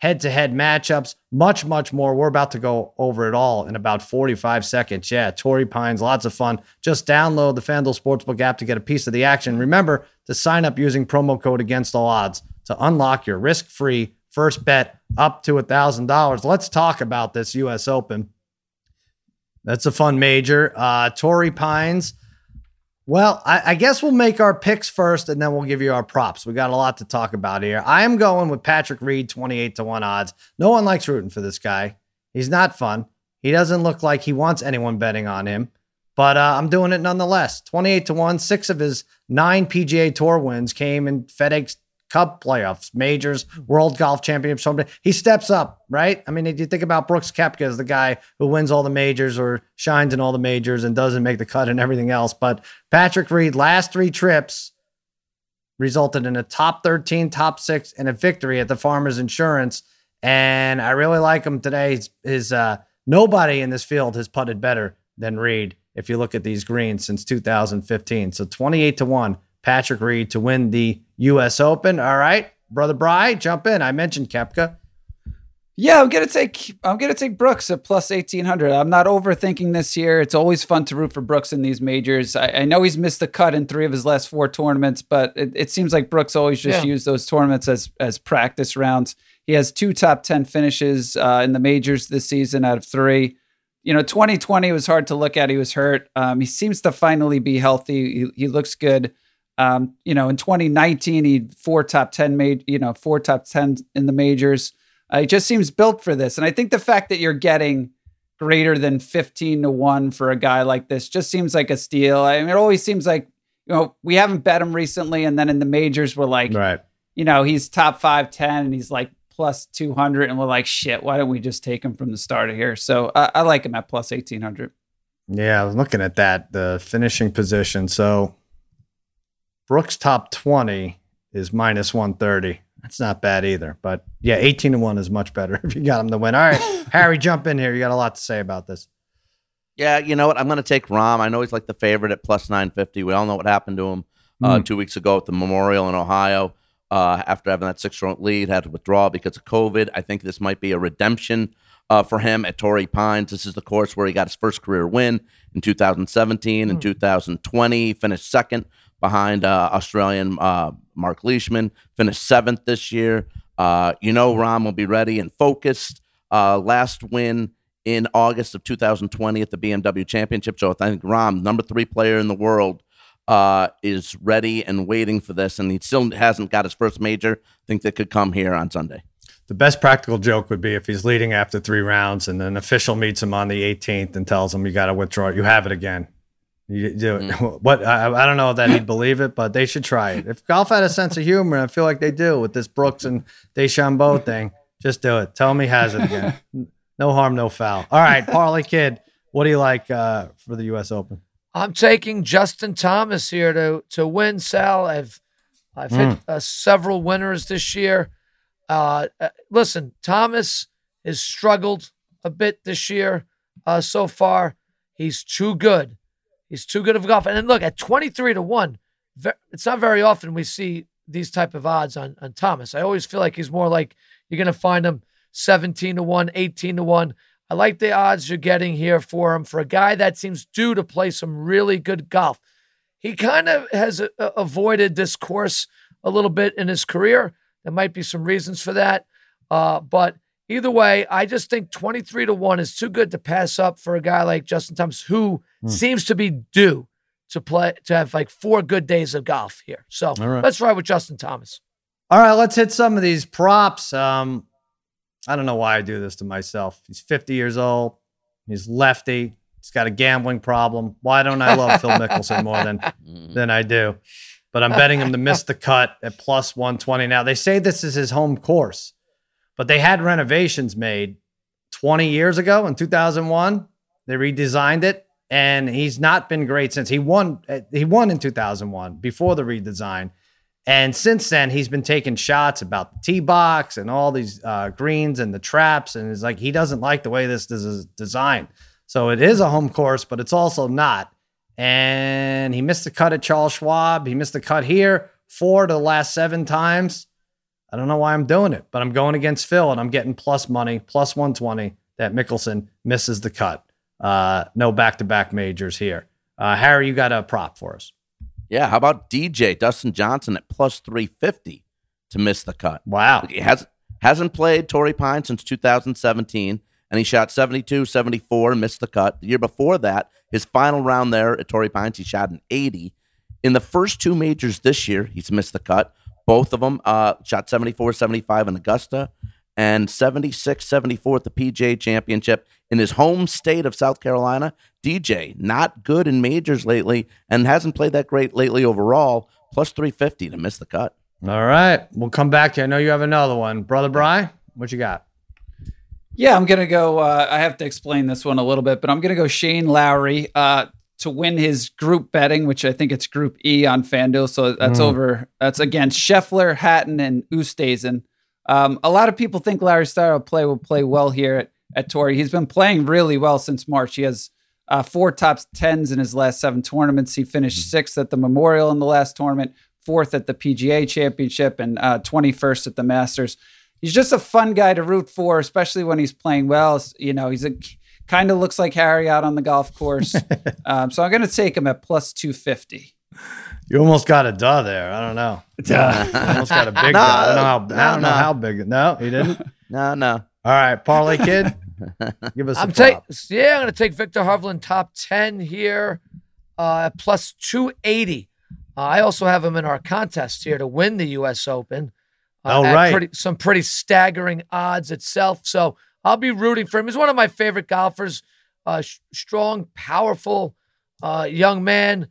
head-to-head matchups, much, much more. We're about to go over it all in about 45 seconds. Yeah, Torrey Pines, lots of fun. Just download the FanDuel Sportsbook app to get a piece of the action. Remember to sign up using promo code Against All Odds to unlock your risk-free first bet up to $1,000. Let's talk about this U.S. Open. That's a fun major. Torrey Pines. Well, I guess we'll make our picks first, and then we'll give you our props. We got a lot to talk about here. I am going with Patrick Reed, 28-1 odds. No one likes rooting for this guy. He's not fun. He doesn't look like he wants anyone betting on him, but I'm doing it nonetheless. 28-1, 6 of his 9 PGA Tour wins came in FedEx Cup playoffs, majors, World Golf Championships. He steps up, right? I mean, if you think about Brooks Koepka as the guy who wins all the majors or shines in all the majors and doesn't make the cut and everything else. But Patrick Reed, last 3 trips resulted in a top 13, top 6, and a victory at the Farmers Insurance. And I really like him today. His nobody in this field has putted better than Reed if you look at these greens since 2015. So 28-1. Patrick Reed to win the U.S. Open. All right, Brother Bry, jump in. I mentioned Koepka. Yeah, I'm gonna take Brooks at plus 1,800. I'm not overthinking this year. It's always fun to root for Brooks in these majors. I know he's missed the cut in 3 of his last 4 tournaments, but it seems like Brooks always just used those tournaments as practice rounds. He has 2 top 10 finishes in the majors this season out of 3. 2020 was hard to look at. He was hurt. He seems to finally be healthy. He looks good. In 2019, he had 4 top 10 in the majors. He just seems built for this. And I think the fact that you're getting greater than 15-1 for a guy like this just seems like a steal. I mean, it always seems like, we haven't bet him recently. And then in the majors, we're like, right. He's top 5, 10, and he's like plus 200. And we're like, shit, why don't we just take him from the start of here? So I like him at plus 1,800. Yeah, I was looking at that, the finishing position. So Brooks' top 20 is minus 130. That's not bad either. But yeah, 18-1 is much better if you got him to win. All right, Harry, jump in here. You got a lot to say about this. Yeah, you know what? I'm going to take Rahm. I know he's like the favorite at plus 950. We all know what happened to him 2 weeks ago at the Memorial in Ohio. After having that 6-stroke lead, had to withdraw because of COVID. I think this might be a redemption for him at Torrey Pines. This is the course where he got his first career win in 2017 and 2020. Finished second behind Australian Mark Leishman, finished 7th this year. Rahm will be ready and focused. Last win in August of 2020 at the BMW Championship. So I think Rahm, number 3 player in the world, is ready and waiting for this, and he still hasn't got his first major. I think that could come here on Sunday. The best practical joke would be if he's leading after 3 rounds and an official meets him on the 18th and tells him you got to withdraw. You have it again. You do it. What I don't know that he'd believe it, but they should try it. If golf had a sense of humor, I feel like they do with this Brooks and DeChambeau thing. Just do it. Tell him he has it again. No harm, no foul. All right, Parlay Kid, what do you like for the U.S. Open? I'm taking Justin Thomas here to win, Sal. I've hit several winners this year. Listen, Thomas has struggled a bit this year so far. He's too good. He's too good of a golfer. And then look, at 23-1, it's not very often we see these type of odds on Thomas. I always feel like he's more like you're going to find him 17-1, 18-1. I like the odds you're getting here for him. For a guy that seems due to play some really good golf. He kind of has avoided this course a little bit in his career. There might be some reasons for that. But either way, I just think 23-1 is too good to pass up for a guy like Justin Thomas, who seems to be due to have like 4 good days of golf here. So let's ride with Justin Thomas. All right, let's hit some of these props. I don't know why I do this to myself. He's 50 years old. He's lefty. He's got a gambling problem. Why don't I love Phil Mickelson more than I do? But I'm betting him to miss the cut at plus 120. Now, they say this is his home course, but they had renovations made 20 years ago in 2001. They redesigned it, and he's not been great since. He won in 2001 before the redesign. And since then, he's been taking shots about the tee box and all these greens and the traps. And it's like he doesn't like the way this is designed. So it is a home course, but it's also not. And he missed the cut at Charles Schwab. He missed the cut here 4 to the last 7 times. I don't know why I'm doing it, but I'm going against Phil and I'm getting plus money, plus 120 that Mickelson misses the cut. No back-to-back majors here. Harry, you got a prop for us. Yeah, how about DJ Dustin Johnson at plus 350 to miss the cut? Wow. He hasn't played Torrey Pines since 2017, and he shot 72, 74, and missed the cut. The year before that, his final round there at Torrey Pines, he shot an 80. In the first two majors this year, he's missed the cut. Both of them shot 74, 75 in Augusta and 76, 74 at the PGA Championship in his home state of South Carolina. DJ, not good in majors lately and hasn't played that great lately overall, plus 350 to miss the cut. All right. We'll come back to you. I know you have another one. Brother Bry, what you got? Yeah, I'm going to go. I have to explain this one a little bit, but I'm going to go Shane Lowry to win his group betting, which I think it's Group E on FanDuel. So that's over. That's against Scheffler, Hatton, and Oosthuizen. A lot of people think Larry style play will play well here at Torrey. He's been playing really well since March. He has 4 top 10s in his last 7 tournaments. He finished 6th at the Memorial in the last tournament, 4th at the PGA Championship, and 21st at the Masters. He's just a fun guy to root for, especially when he's playing well. You know, he's kind of looks like Harry out on the golf course. So I'm going to take him at plus 250. You almost got a duh there. I don't know. You almost got a big duh. I don't know how big. No, he didn't. No. All right, Parlay Kid, give us a prop. I'm going to take Victor Hovland top 10 here, plus 280. I also have him in our contest here to win the U.S. Open. Right. Some pretty staggering odds itself. So I'll be rooting for him. He's one of my favorite golfers. Strong, powerful young man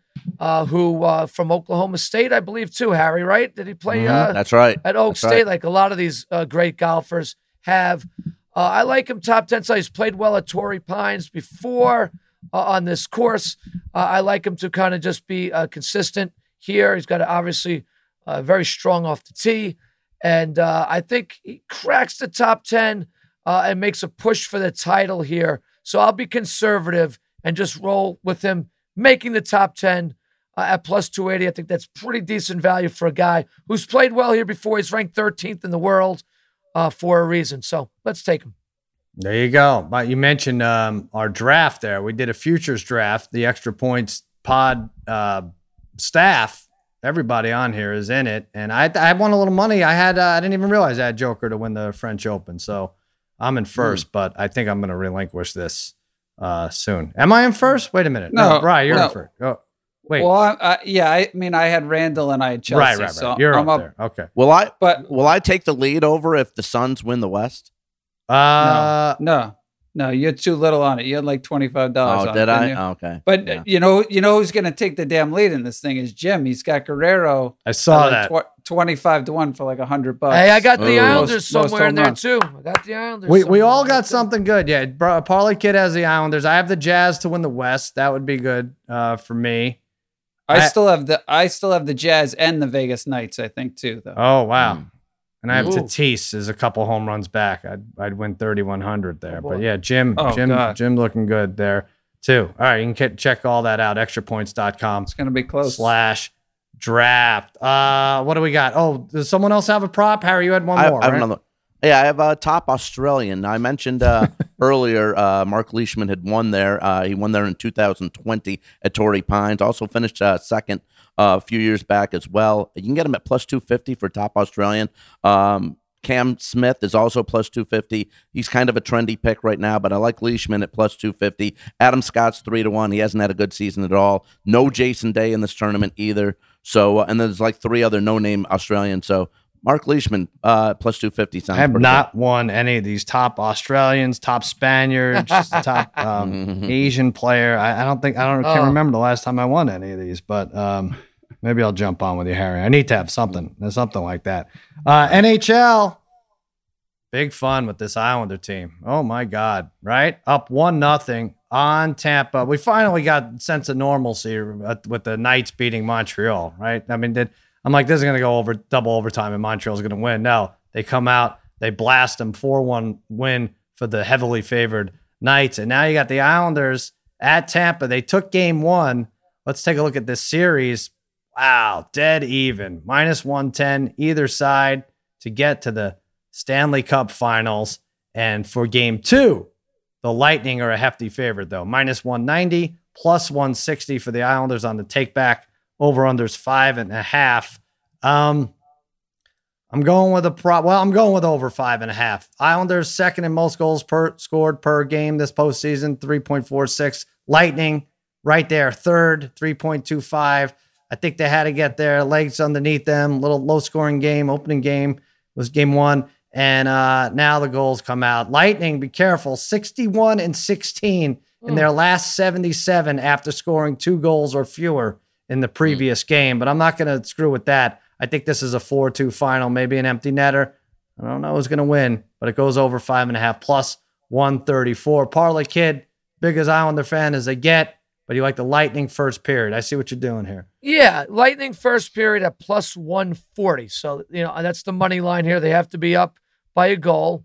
who from Oklahoma State, I believe, too, Harry, right? Did he play? That's right. At Oak State, like a lot of these great golfers have. I like him top 10. So he's played well at Torrey Pines before on this course. I like him to kind of just be consistent here. He's got obviously very strong off the tee. And I think he cracks the top 10 and makes a push for the title here. So I'll be conservative and just roll with him making the top 10 at plus 280. I think that's pretty decent value for a guy who's played well here before. He's ranked 13th in the world for a reason. So let's take him. There you go. But you mentioned our draft there. We did a futures draft. The Extra Points pod staff, everybody on here is in it. And I won a little money. I didn't even realize I had Joker to win the French Open. So I'm in first, but I think I'm going to relinquish this soon. Am I in first? Wait a minute. No, Brian, you're in first. Oh, wait. Well, I mean, I had Randall and I had Chelsea. Right. So you're up there. Okay. Will I take the lead over if the Suns win the West? No, you had too little on it. You had like $25 on it. Oh, did I? Oh, okay. But you know who's going to take the damn lead in this thing is Jim. He's got Guerrero. I saw that. 25-1 for like $100. Hey, I got the Islanders somewhere in there too. I got the Islanders. We all got something good. Yeah, Parlay Kid has the Islanders. I have the Jazz to win the West. That would be good for me. I still have the Jazz and the Vegas Knights, I think, too, though. Oh, wow. And I have Tatis is a couple home runs back. I'd win 3,100 there. But yeah, Jim looking good there too. All right, you can check all that out. Extrapoints.com. It's going to be close. /draft. What do we got? Oh, does someone else have a prop? Harry, you had one more, I have another. Yeah, I have a top Australian. I mentioned earlier Mark Leishman had won there. He won there in 2020 at Torrey Pines. Also finished second a few years back as well. You can get him at plus 250 for top Australian. Cam Smith is also plus 250. He's kind of a trendy pick right now, but I like Leishman at plus 250. Adam Scott's 3-1. He hasn't had a good season at all. No Jason Day in this tournament either. So, and there's like 3 other no-name Australians. So Mark Leishman plus 250 sounds. I have not good. won any of these top Australians, top Spaniards, top Asian player. I can't remember the last time I won any of these, but maybe I'll jump on with you, Harry. I need to have something like that. NHL, big fun with this Islander team. Oh my God, right? Up 1-0 on Tampa. We finally got a sense of normalcy with the Knights beating Montreal, right? I mean, I'm like, this is going to go over double overtime and Montreal's going to win. No, they come out, they blast them 4-1 win for the heavily favored Knights. And now you got the Islanders at Tampa. They took game 1. Let's take a look at this series. Wow, dead even. -110 either side. to get to the Stanley Cup Finals. And for game 2, the Lightning are a hefty favorite, though. Minus 190, plus 160 for the Islanders on the take-back. Over-unders 5.5. I'm going with I'm going with over 5.5. Islanders second in most goals scored per game this postseason, 3.46. Lightning right there, third, 3.25. I think they had to get their legs underneath them. Little low-scoring game. Opening game was game 1. And now the goals come out. Lightning, be careful, 61-16 in their last 77 after scoring 2 goals or fewer in the previous game. But I'm not going to screw with that. I think this is a 4-2 final, maybe an empty netter. I don't know who's going to win, but it goes over 5.5 plus 134. Parlay Kid, big as Islander fan as they get, but you like the Lightning first period. I see what you're doing here. Yeah, Lightning first period at plus 140. So, that's the money line here. They have to be up by a goal.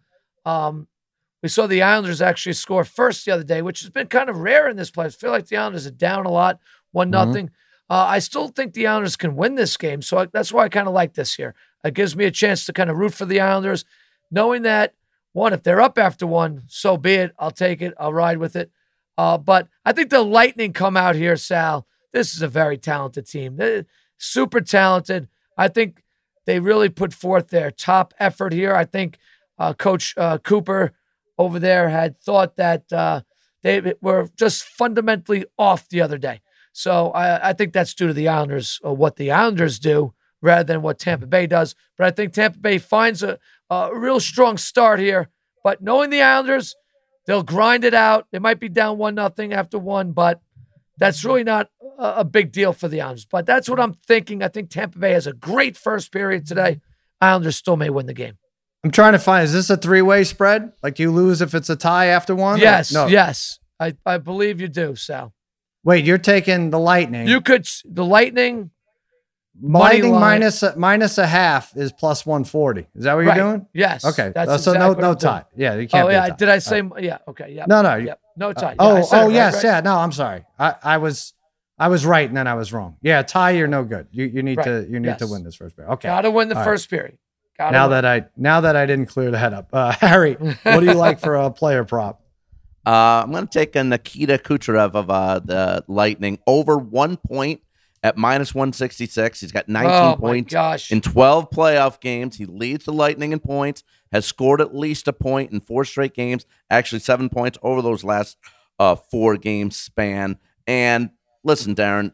We saw the Islanders actually score first the other day, which has been kind of rare in this place. I feel like the Islanders are down a lot, 1-0. I still think the Islanders can win this game, so that's why I kind of like this here. It gives me a chance to kind of root for the Islanders, knowing that, one, if they're up after 1, so be it. I'll take it. I'll ride with it. But I think the Lightning come out here, Sal. This is a very talented team. They're super talented. I think they really put forth their top effort here. I think Coach Cooper over there had thought that they were just fundamentally off the other day. So I think that's due to the Islanders, or what the Islanders do, rather than what Tampa Bay does. But I think Tampa Bay finds a real strong start here. But knowing the Islanders, they'll grind it out. They might be down 1-0 after 1, but that's really not a big deal for the Islanders. But that's what I'm thinking. I think Tampa Bay has a great first period today. Islanders still may win the game. I'm trying to find, is this a 3-way spread? Like you lose if it's a tie after 1? Yes, no? Yes. I believe you do, Sal. Wait, you're taking the Lightning. The Lightning. Lightning minus a half is plus 140. Is that what you're doing? Yes. Okay. That's so exactly no tie. Yeah, you can't. Oh, yeah. Did I say? Right. Yeah. Okay. Yeah. No. Yep. No tie. Yes. Yeah. No, I'm sorry. I was right and then I was wrong. Yeah, tie. You're no good. You need to win this first period. Okay. Got to win the first period. Now that I didn't clear the head up, Harry, what do you like for a player prop? I'm going to take a Nikita Kucherov of the Lightning over 1 point at minus 166. He's got 19 points in 12 playoff games. He leads the Lightning in points, has scored at least a point in 4 straight games, actually 7 points over those last 4 game span. And listen, Darren,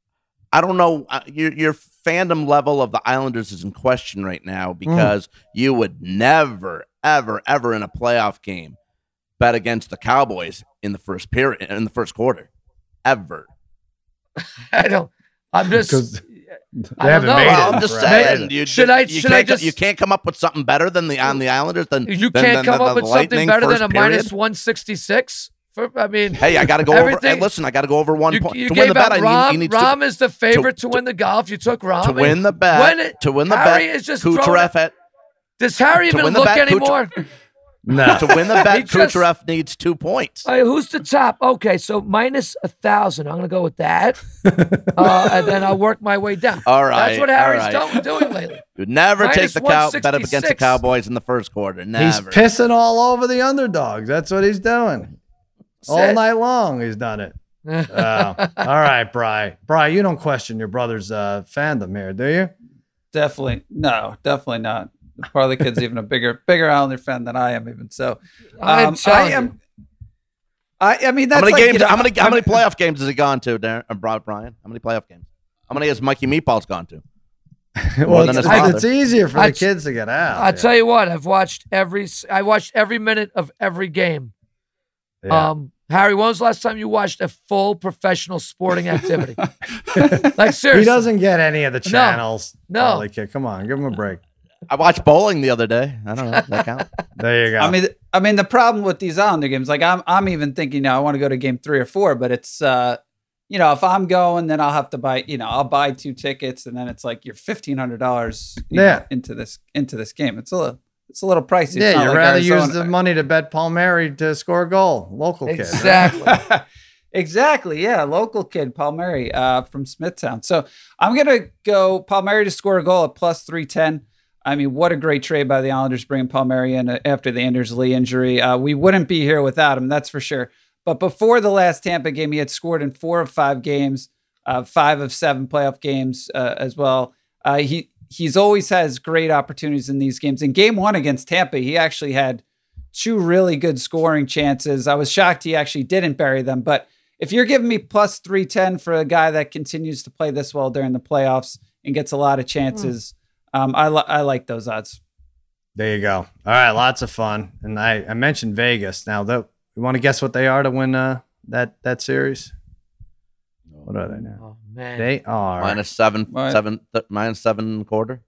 I don't know, your fandom level of the Islanders is in question right now because you would never, ever, ever in a playoff game bet against the Cowboys in the first quarter, ever. I'm just saying. You can't come up with something better than the Islanders. You can't come up with something better than a minus 166. Hey, I got to go over. Hey, listen, I got to go over 1 point to win the bet. Rahm is the favorite to win the golf. You took Rahm to win the bet. Harry is just Kucherov does Harry even look anymore? No. To win the bet, Kucherov needs 2 points. All right, who's the top? Okay, so minus 1,000. I'm going to go with that. And then I'll work my way down. All right. That's what Harry's doing lately. You'd never take the bet up against the Cowboys in the first quarter. Never. He's pissing all over the underdogs. That's what he's doing. All night long, he's done it. All right, Bri. Bri, you don't question your brother's fandom here, do you? Definitely. No, definitely not. Parlay Kid's even a bigger Islander fan than I am, even so. I mean, that's how many playoff games has he gone to, Darren? Brian? How many playoff games? How many has Mikey Meatballs gone to? Well, it's easier for the kids to get out. I'll tell you what, I watched every minute of every game. Yeah. Harry, when was the last time you watched a full professional sporting activity? Like, seriously. He doesn't get any of the channels. No. Kid. Come on, give him a break. I watched bowling the other day. I don't know. Does that count? There you go. I mean, the problem with these Islander games, like I'm even thinking now I want to go to game 3 or 4, but it's if I'm going, then I'll have to buy, I'll buy 2 tickets, and then it's like you're $1,500 into this game. It's a little pricey. Yeah, you'd rather use the money to bet Palmieri to score a goal. Local kid. Exactly. Right? Exactly. Yeah, local kid, Palmieri from Smithtown. So I'm going to go Palmieri to score a goal at plus 310. I mean, what a great trade by the Islanders bringing Palmieri in after the Anders Lee injury. We wouldn't be here without him, that's for sure. But before the last Tampa game, he had scored in 4 of 5 games, 5 of 7 playoff games as well. He's always has great opportunities in these games. In game 1 against Tampa, he actually had 2 really good scoring chances. I was shocked he actually didn't bury them. But if you're giving me plus 310 for a guy that continues to play this well during the playoffs and gets a lot of chances, I like those odds. There you go. All right, lots of fun. And I mentioned Vegas. Now, you want to guess what they are to win that series? What are they now? Oh, man. They are -7.25.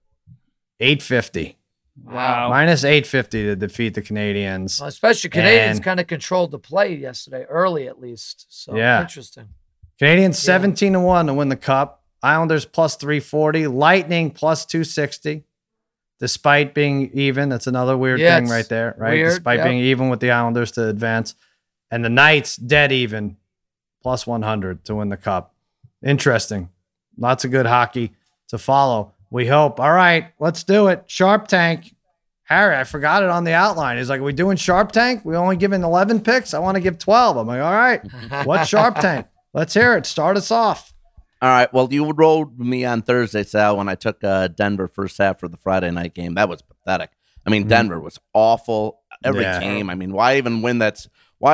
850. Wow. Minus 850 to defeat the Canadians. Well, especially Canadians kind of controlled the play yesterday, early at least. So interesting. Canadians 17-1 to win the Cup. Islanders plus 340. Lightning plus 260. Despite being even. That's another weird thing right there, right? Weird, Despite being even with the Islanders to advance. And the Knights dead even. Plus 100 to win the Cup. Interesting. Lots of good hockey to follow. We hope. All right, let's do it. Sharp Tank. Harry, I forgot it on the outline. He's like, are we doing Sharp Tank? We only giving 11 picks? I want to give 12. I'm like, all right. What's Sharp Tank? Let's hear it. Start us off. All right. Well, you rolled me on Thursday, Sal, when I took Denver first half for the Friday night game. That was pathetic. I mean, Denver was awful every game. I mean, why even win that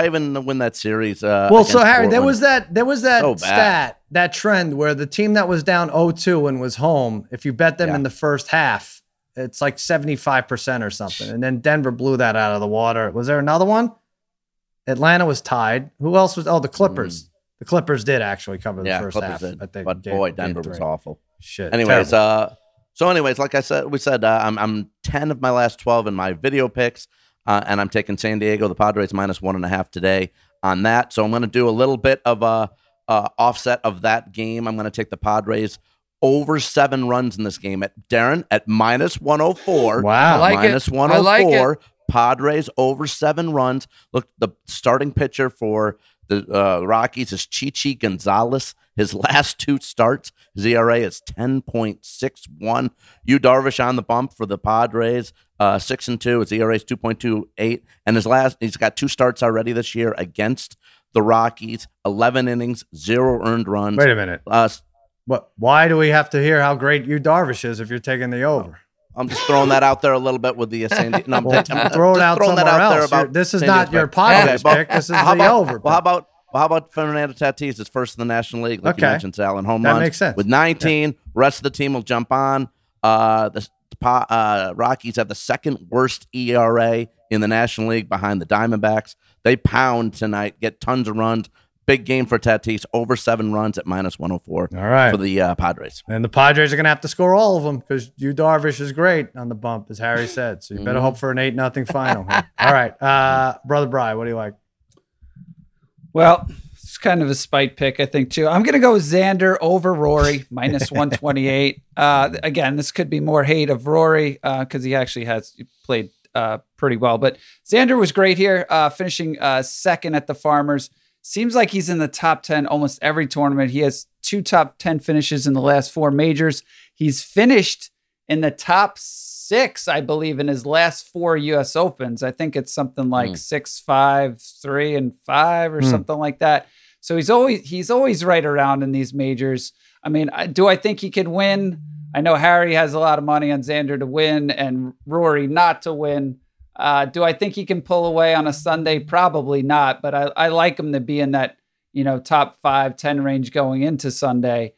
series? Well, so Harry, there was that stat, that trend where the team that was down 0-2 and was home, if you bet them in the first half, it's like 75% or something. And then Denver blew that out of the water. Was there another one? Atlanta was tied. Who else was? Oh, the Clippers. The Clippers did actually cover the first half. But boy, Denver was awful. Shit. Anyways, like I said, I'm 10 of my last 12 in my video picks, and I'm taking San Diego, the Padres minus 1.5 today on that. So I'm going to do a little bit of a offset of that game. I'm going to take the Padres over 7 runs in this game at minus 104. Wow, I like minus 104. Like Padres over 7 runs. Look, the starting pitcher for the Rockies is Chichi Gonzalez. His last 2 starts, his ERA is 10.61. Yu Darvish on the bump for the Padres, 6-2. His ERA is 2.28, and he's got 2 starts already this year against the Rockies. 11 innings, 0 earned runs. Wait a minute. Why do we have to hear how great Yu Darvish is if you're taking the over? I'm just throwing that out there a little bit with the San Diego. No, throw it out somewhere else. This is not your Padres pick. This is the over. Well, how about Fernando Tatis is first in the National League, like you mentioned, Sal, in home runs. That makes sense. With 19, rest of the team will jump on. The Rockies have the second worst ERA in the National League behind the Diamondbacks. They pound tonight, get tons of runs. Big game for Tatis, over 7 runs at minus 104 for the Padres. And the Padres are going to have to score all of them because Yu Darvish is great on the bump, as Harry said. So you better hope for an 8-0 final. All right. Brother Bry, what do you like? Well, it's kind of a spite pick, I think, too. I'm going to go Xander over Rory, minus 128. Again, this could be more hate of Rory because he actually has played pretty well. But Xander was great here, finishing second at the Farmers. Seems like he's in the top 10 almost every tournament. He has 2 top 10 finishes in the last 4 majors. He's finished in the top 6, I believe, in his last 4 U.S. Opens. I think it's something like 6-5, 3-5, or something like that. So he's always right around in these majors. I mean, do I think he could win? I know Harry has a lot of money on Xander to win and Rory not to win. Do I think he can pull away on a Sunday? Probably not, but I like him to be in that, top 5-10 range going into Sunday.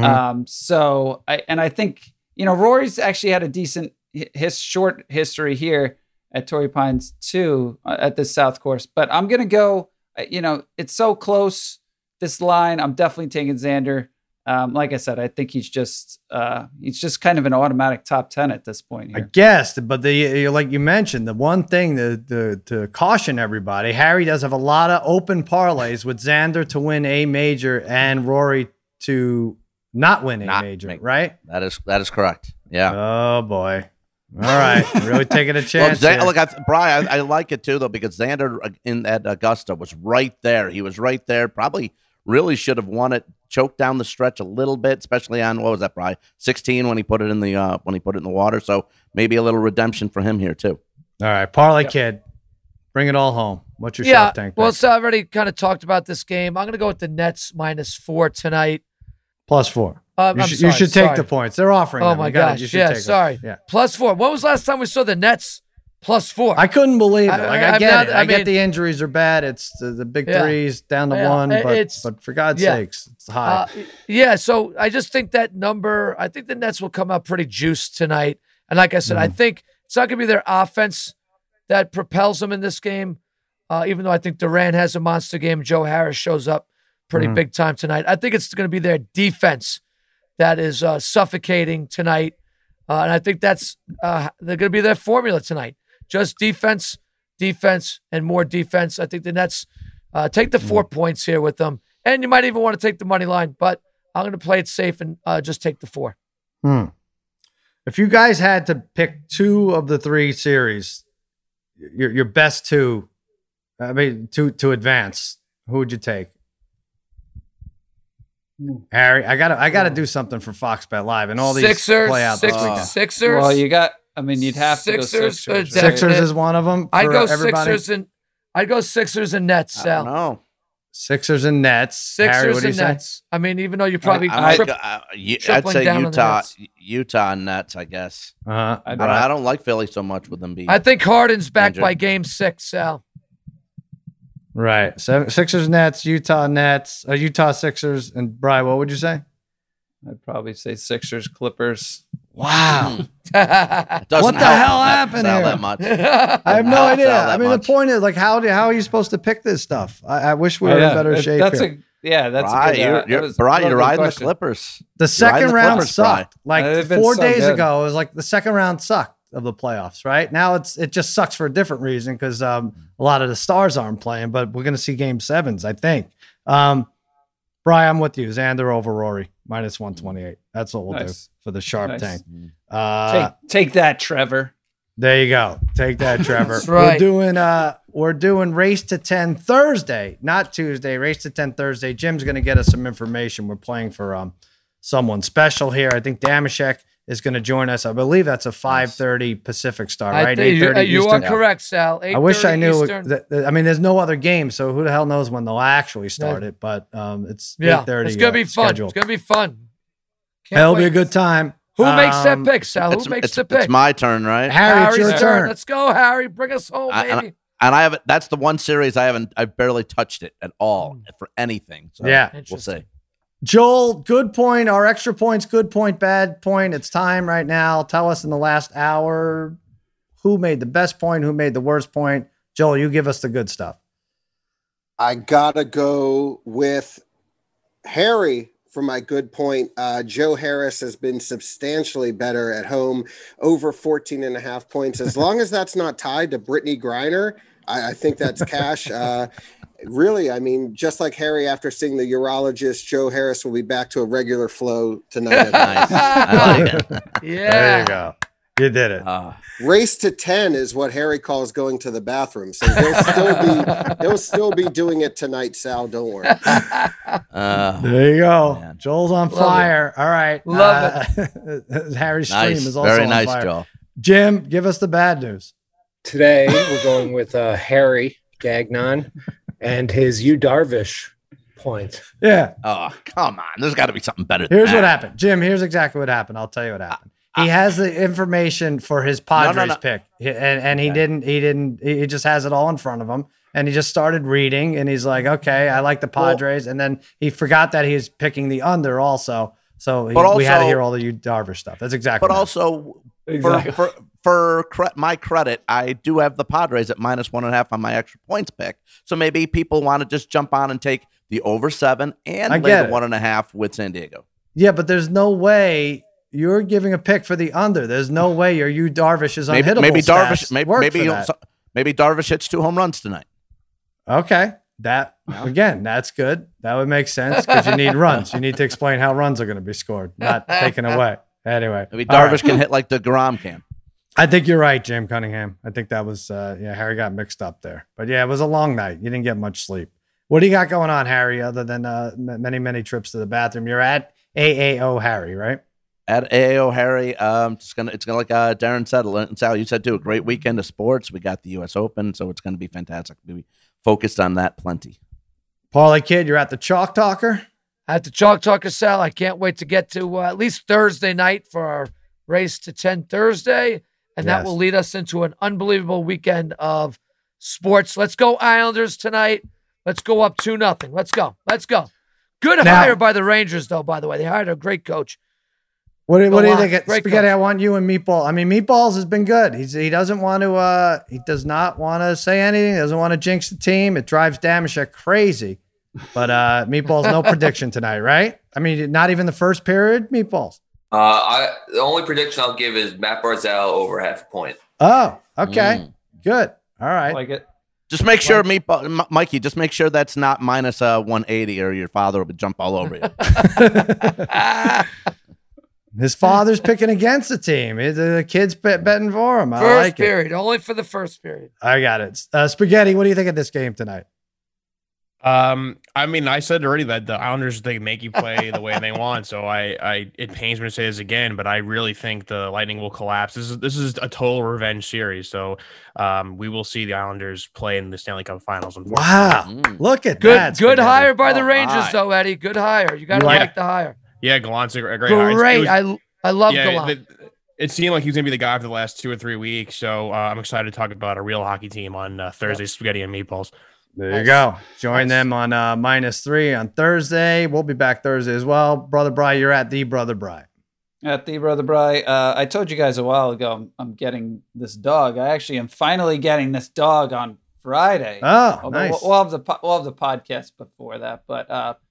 I think, Rory's actually had a decent short history here at Torrey Pines too, at this South Course, but I'm going to go, it's so close, this line. I'm definitely taking Xander. Like I said, I think he's just kind of an automatic top 10 at this point here. I guess, but like you mentioned, the one thing to caution everybody, Harry does have a lot of open parlays with Xander to win a major and Rory to not win a major, right? That is correct. Yeah. Oh boy. All right, really taking a chance. Brian, I like it too though because Xander at Augusta was right there. He was right there. Probably really should have won it choked down the stretch a little bit, especially on what was that, Bri? 16 when he put it in the water. So maybe a little redemption for him here too. All right, parlay kid, bring it all home. What's your Sharp Tank? Well, so I've already kind of talked about this game. I'm going to go with the Nets -4 tonight. +4. You should take the points. They're offering. Oh them. my gosh! Sorry. Yeah. +4. When was the last time we saw the Nets +4? I couldn't believe it. I get it. I get the injuries are bad. It's the big threes down to 1, but for God's sakes, it's high. So I just think that number. I think the Nets will come out pretty juiced tonight. And like I said, I think it's not going to be their offense that propels them in this game. Even though I think Durant has a monster game, Joe Harris shows up pretty big time tonight. I think it's going to be their defense that is suffocating tonight. And I think that's they're going to be their formula tonight. Just defense, and more defense. I think the Nets take the 4 points here with them. And you might even want to take the money line, but I'm going to play it safe and just take the 4. If you guys had to pick 2 of the 3 series, your best 2, to advance, who would you take? Harry, I gotta do something for Fox Bet Live and all these play out this weekend. Sixers. Well, you'd have to go Sixers. Right? Sixers is one of them. I'd go everybody. Sixers and Nets. Sal. No. Sixers and Nets. Sixers Harry, and Nets. I mean, even though you probably I'd say Utah and Nets. I guess. I don't like Philly so much with them being. I think Harden's back by Game 6. Sal. Right. Sixers, Nets, Utah Nets, Utah Sixers, and Brian, what would you say? I'd probably say Sixers, Clippers. Wow. What the hell happened here? That much. I have no idea. I mean, the point is, like, how are you supposed to pick this stuff? I wish we were in better shape here. You're riding the Clippers. The second round sucked. Like 4 days ago, it was like the second round sucked of the playoffs, right? Now it just sucks for a different reason because a lot of the stars aren't playing, but we're going to see game 7s, I think. Brian, I'm with you. Xander over Rory, -128. That's what we'll do for the Sharp Tank. Take that, Trevor. There you go. Take that, Trevor. That's right. We're doing Race to 10 Thursday, not Tuesday. Race to 10 Thursday. Jim's going to get us some information. We're playing for someone special here. I think Damashek is going to join us. I believe that's a 5:30 Pacific start, right? 8:30 you are correct, Sal. I wish I knew. There's no other game, so who the hell knows when they'll actually start it? But it's 8:30. It's going to be fun. Scheduled. It's going to be fun. It'll be a good time. Who makes that pick, Sal? Who makes the pick? It's my turn, right? Harry, it's your turn. Let's go, Harry. Bring us home, baby. And I haven't. That's the one series I've barely touched it at all for anything. So we'll see. Joel, good point. Our extra points, good point, bad point. It's time right now. Tell us in the last hour who made the best point, who made the worst point. Joel, you give us the good stuff. I gotta go with Harry for my good point. Joe Harris has been substantially better at home, over 14.5 points. As long as that's not tied to Brittany Griner, I think that's cash. Really, I mean, just like Harry, after seeing the urologist, Joe Harris will be back to a regular flow tonight. Nice. I like it. Yeah. There you go. You did it. Race to 10 is what Harry calls going to the bathroom. So he'll still be doing it tonight, Sal. Don't worry. There you go. Man. Joel's on fire. All right. Love it. Harry's stream is also very on nice, fire. Joel. Jim, give us the bad news. Today, we're going with Harry Gagnon and his Yu Darvish point. Yeah. Oh, come on. There's got to be something better. Here's what happened. Jim, here's exactly what happened. I'll tell you what happened. He has the information for his Padres pick, and he just has it all in front of him, and he just started reading, and he's like, okay, I like the Padres, and then he forgot that he was picking the under also, so we had to hear all the Yu Darvish stuff. That's exactly. But also, for my credit, I do have the Padres at -1.5 on my extra points pick, so maybe people want to just jump on and take the over 7 and lay the 1.5 with San Diego. Yeah, but there's no way. You're giving a pick for the under. There's no way your Yu Darvish is unhittable. Maybe Darvish hits 2 home runs tonight. Okay. Again, that's good. That would make sense because you need runs. You need to explain how runs are going to be scored, not taken away. Anyway. Maybe Darvish can hit like the DeGrom can. I think you're right, Jim Cunningham. I think that was, Harry got mixed up there. But yeah, it was a long night. You didn't get much sleep. What do you got going on, Harry, other than many trips to the bathroom? You're at AAO Harry, right? At AAO Harry, it's gonna like Darren said, and Sal, you said too, a great weekend of sports. We got the U.S. Open, so it's gonna be fantastic. We focused on that plenty. Paulie Kid, you're at the Chalk Talker. At the Chalk Talker, Sal. I can't wait to get to at least Thursday night for our Race to 10 Thursday, and that will lead us into an unbelievable weekend of sports. Let's go Islanders tonight. Let's go up 2-0. Let's go. Good hire by the Rangers, though, by the way. They hired a great coach. What do you think? Spaghetti, coach. I want you and Meatball. I mean, Meatballs has been good. He doesn't want to, he does not want to say anything. He doesn't want to jinx the team. It drives Damashek crazy. But Meatballs, no prediction tonight, right? I mean, not even the first period, Meatballs. The only prediction I'll give is Matt Barzal over half a point. Oh, okay. Good. All right. I like it. Just make sure, Mikey, just make sure that's not minus 180 or your father will jump all over you. His father's picking against the team. The kid's betting for him. First period. Only for the first period. I got it. Spaghetti, what do you think of this game tonight? I mean, I said already that the Islanders, they make you play the way they want. So it pains me to say this again, but I really think the Lightning will collapse. This is a total revenge series. So, we will see the Islanders play in the Stanley Cup Finals. Wow. Look at that. Good hire by the Rangers, though, Eddie. Good hire. You got to like the hire. Yeah. Gallant's a great hire. Great. I love Gallant. It seemed like he was going to be the guy for the last 2 or 3 weeks. So, I'm excited to talk about a real hockey team on Thursday, Spaghetti and Meatballs. There you go. Join them on -3 on Thursday. We'll be back Thursday as well. Brother Bry, you're at the Brother Bry. At the Brother Bry. I told you guys a while ago I'm getting this dog. I actually am finally getting this dog on Friday. Oh, nice. We'll have the podcast before that. But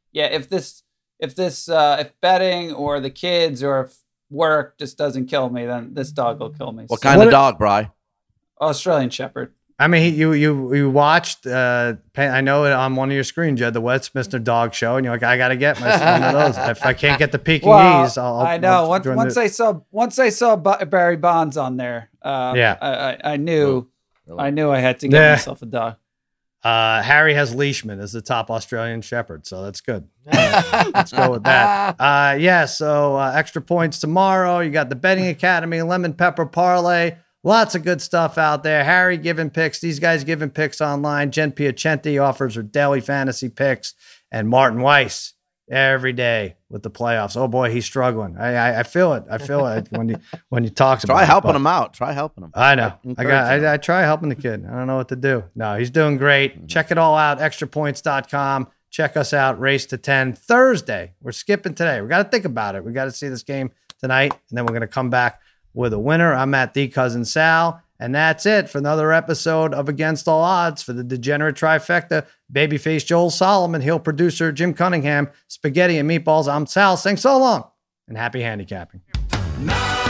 if betting or the kids or if work just doesn't kill me, then this dog will kill me. What kind of dog, Bry? Australian Shepherd. I mean, you watched, I know on one of your screens, you had the Westminster Dog Show, and you're like, I got to get one of those. If I can't get the Pekingese, I know. Once I saw Barry Bonds on there, I knew I had to get myself a dog. Harry has Leishman as the top Australian Shepherd, so that's good. Let's go with that. So extra points tomorrow. You got the Betting Academy, Lemon Pepper Parlay. Lots of good stuff out there. Harry giving picks. These guys giving picks online. Jen Piacenti offers her daily fantasy picks. And Martin Weiss every day with the playoffs. Oh, boy, he's struggling. I feel it. I feel it when you talk about it. Try helping him out. Try helping him. I know. I try helping the kid. I don't know what to do. No, he's doing great. Mm-hmm. Check it all out. Extrapoints.com. Check us out. Race to 10 Thursday. We're skipping today. We got to think about it. We got to see this game tonight, and then we're going to come back with a winner. I'm at the Cousin Sal, and that's it for another episode of Against All Odds for the Degenerate Trifecta. Babyface Joel Solomon, heel producer Jim Cunningham, Spaghetti and Meatballs. I'm Sal. Saying so long and happy handicapping.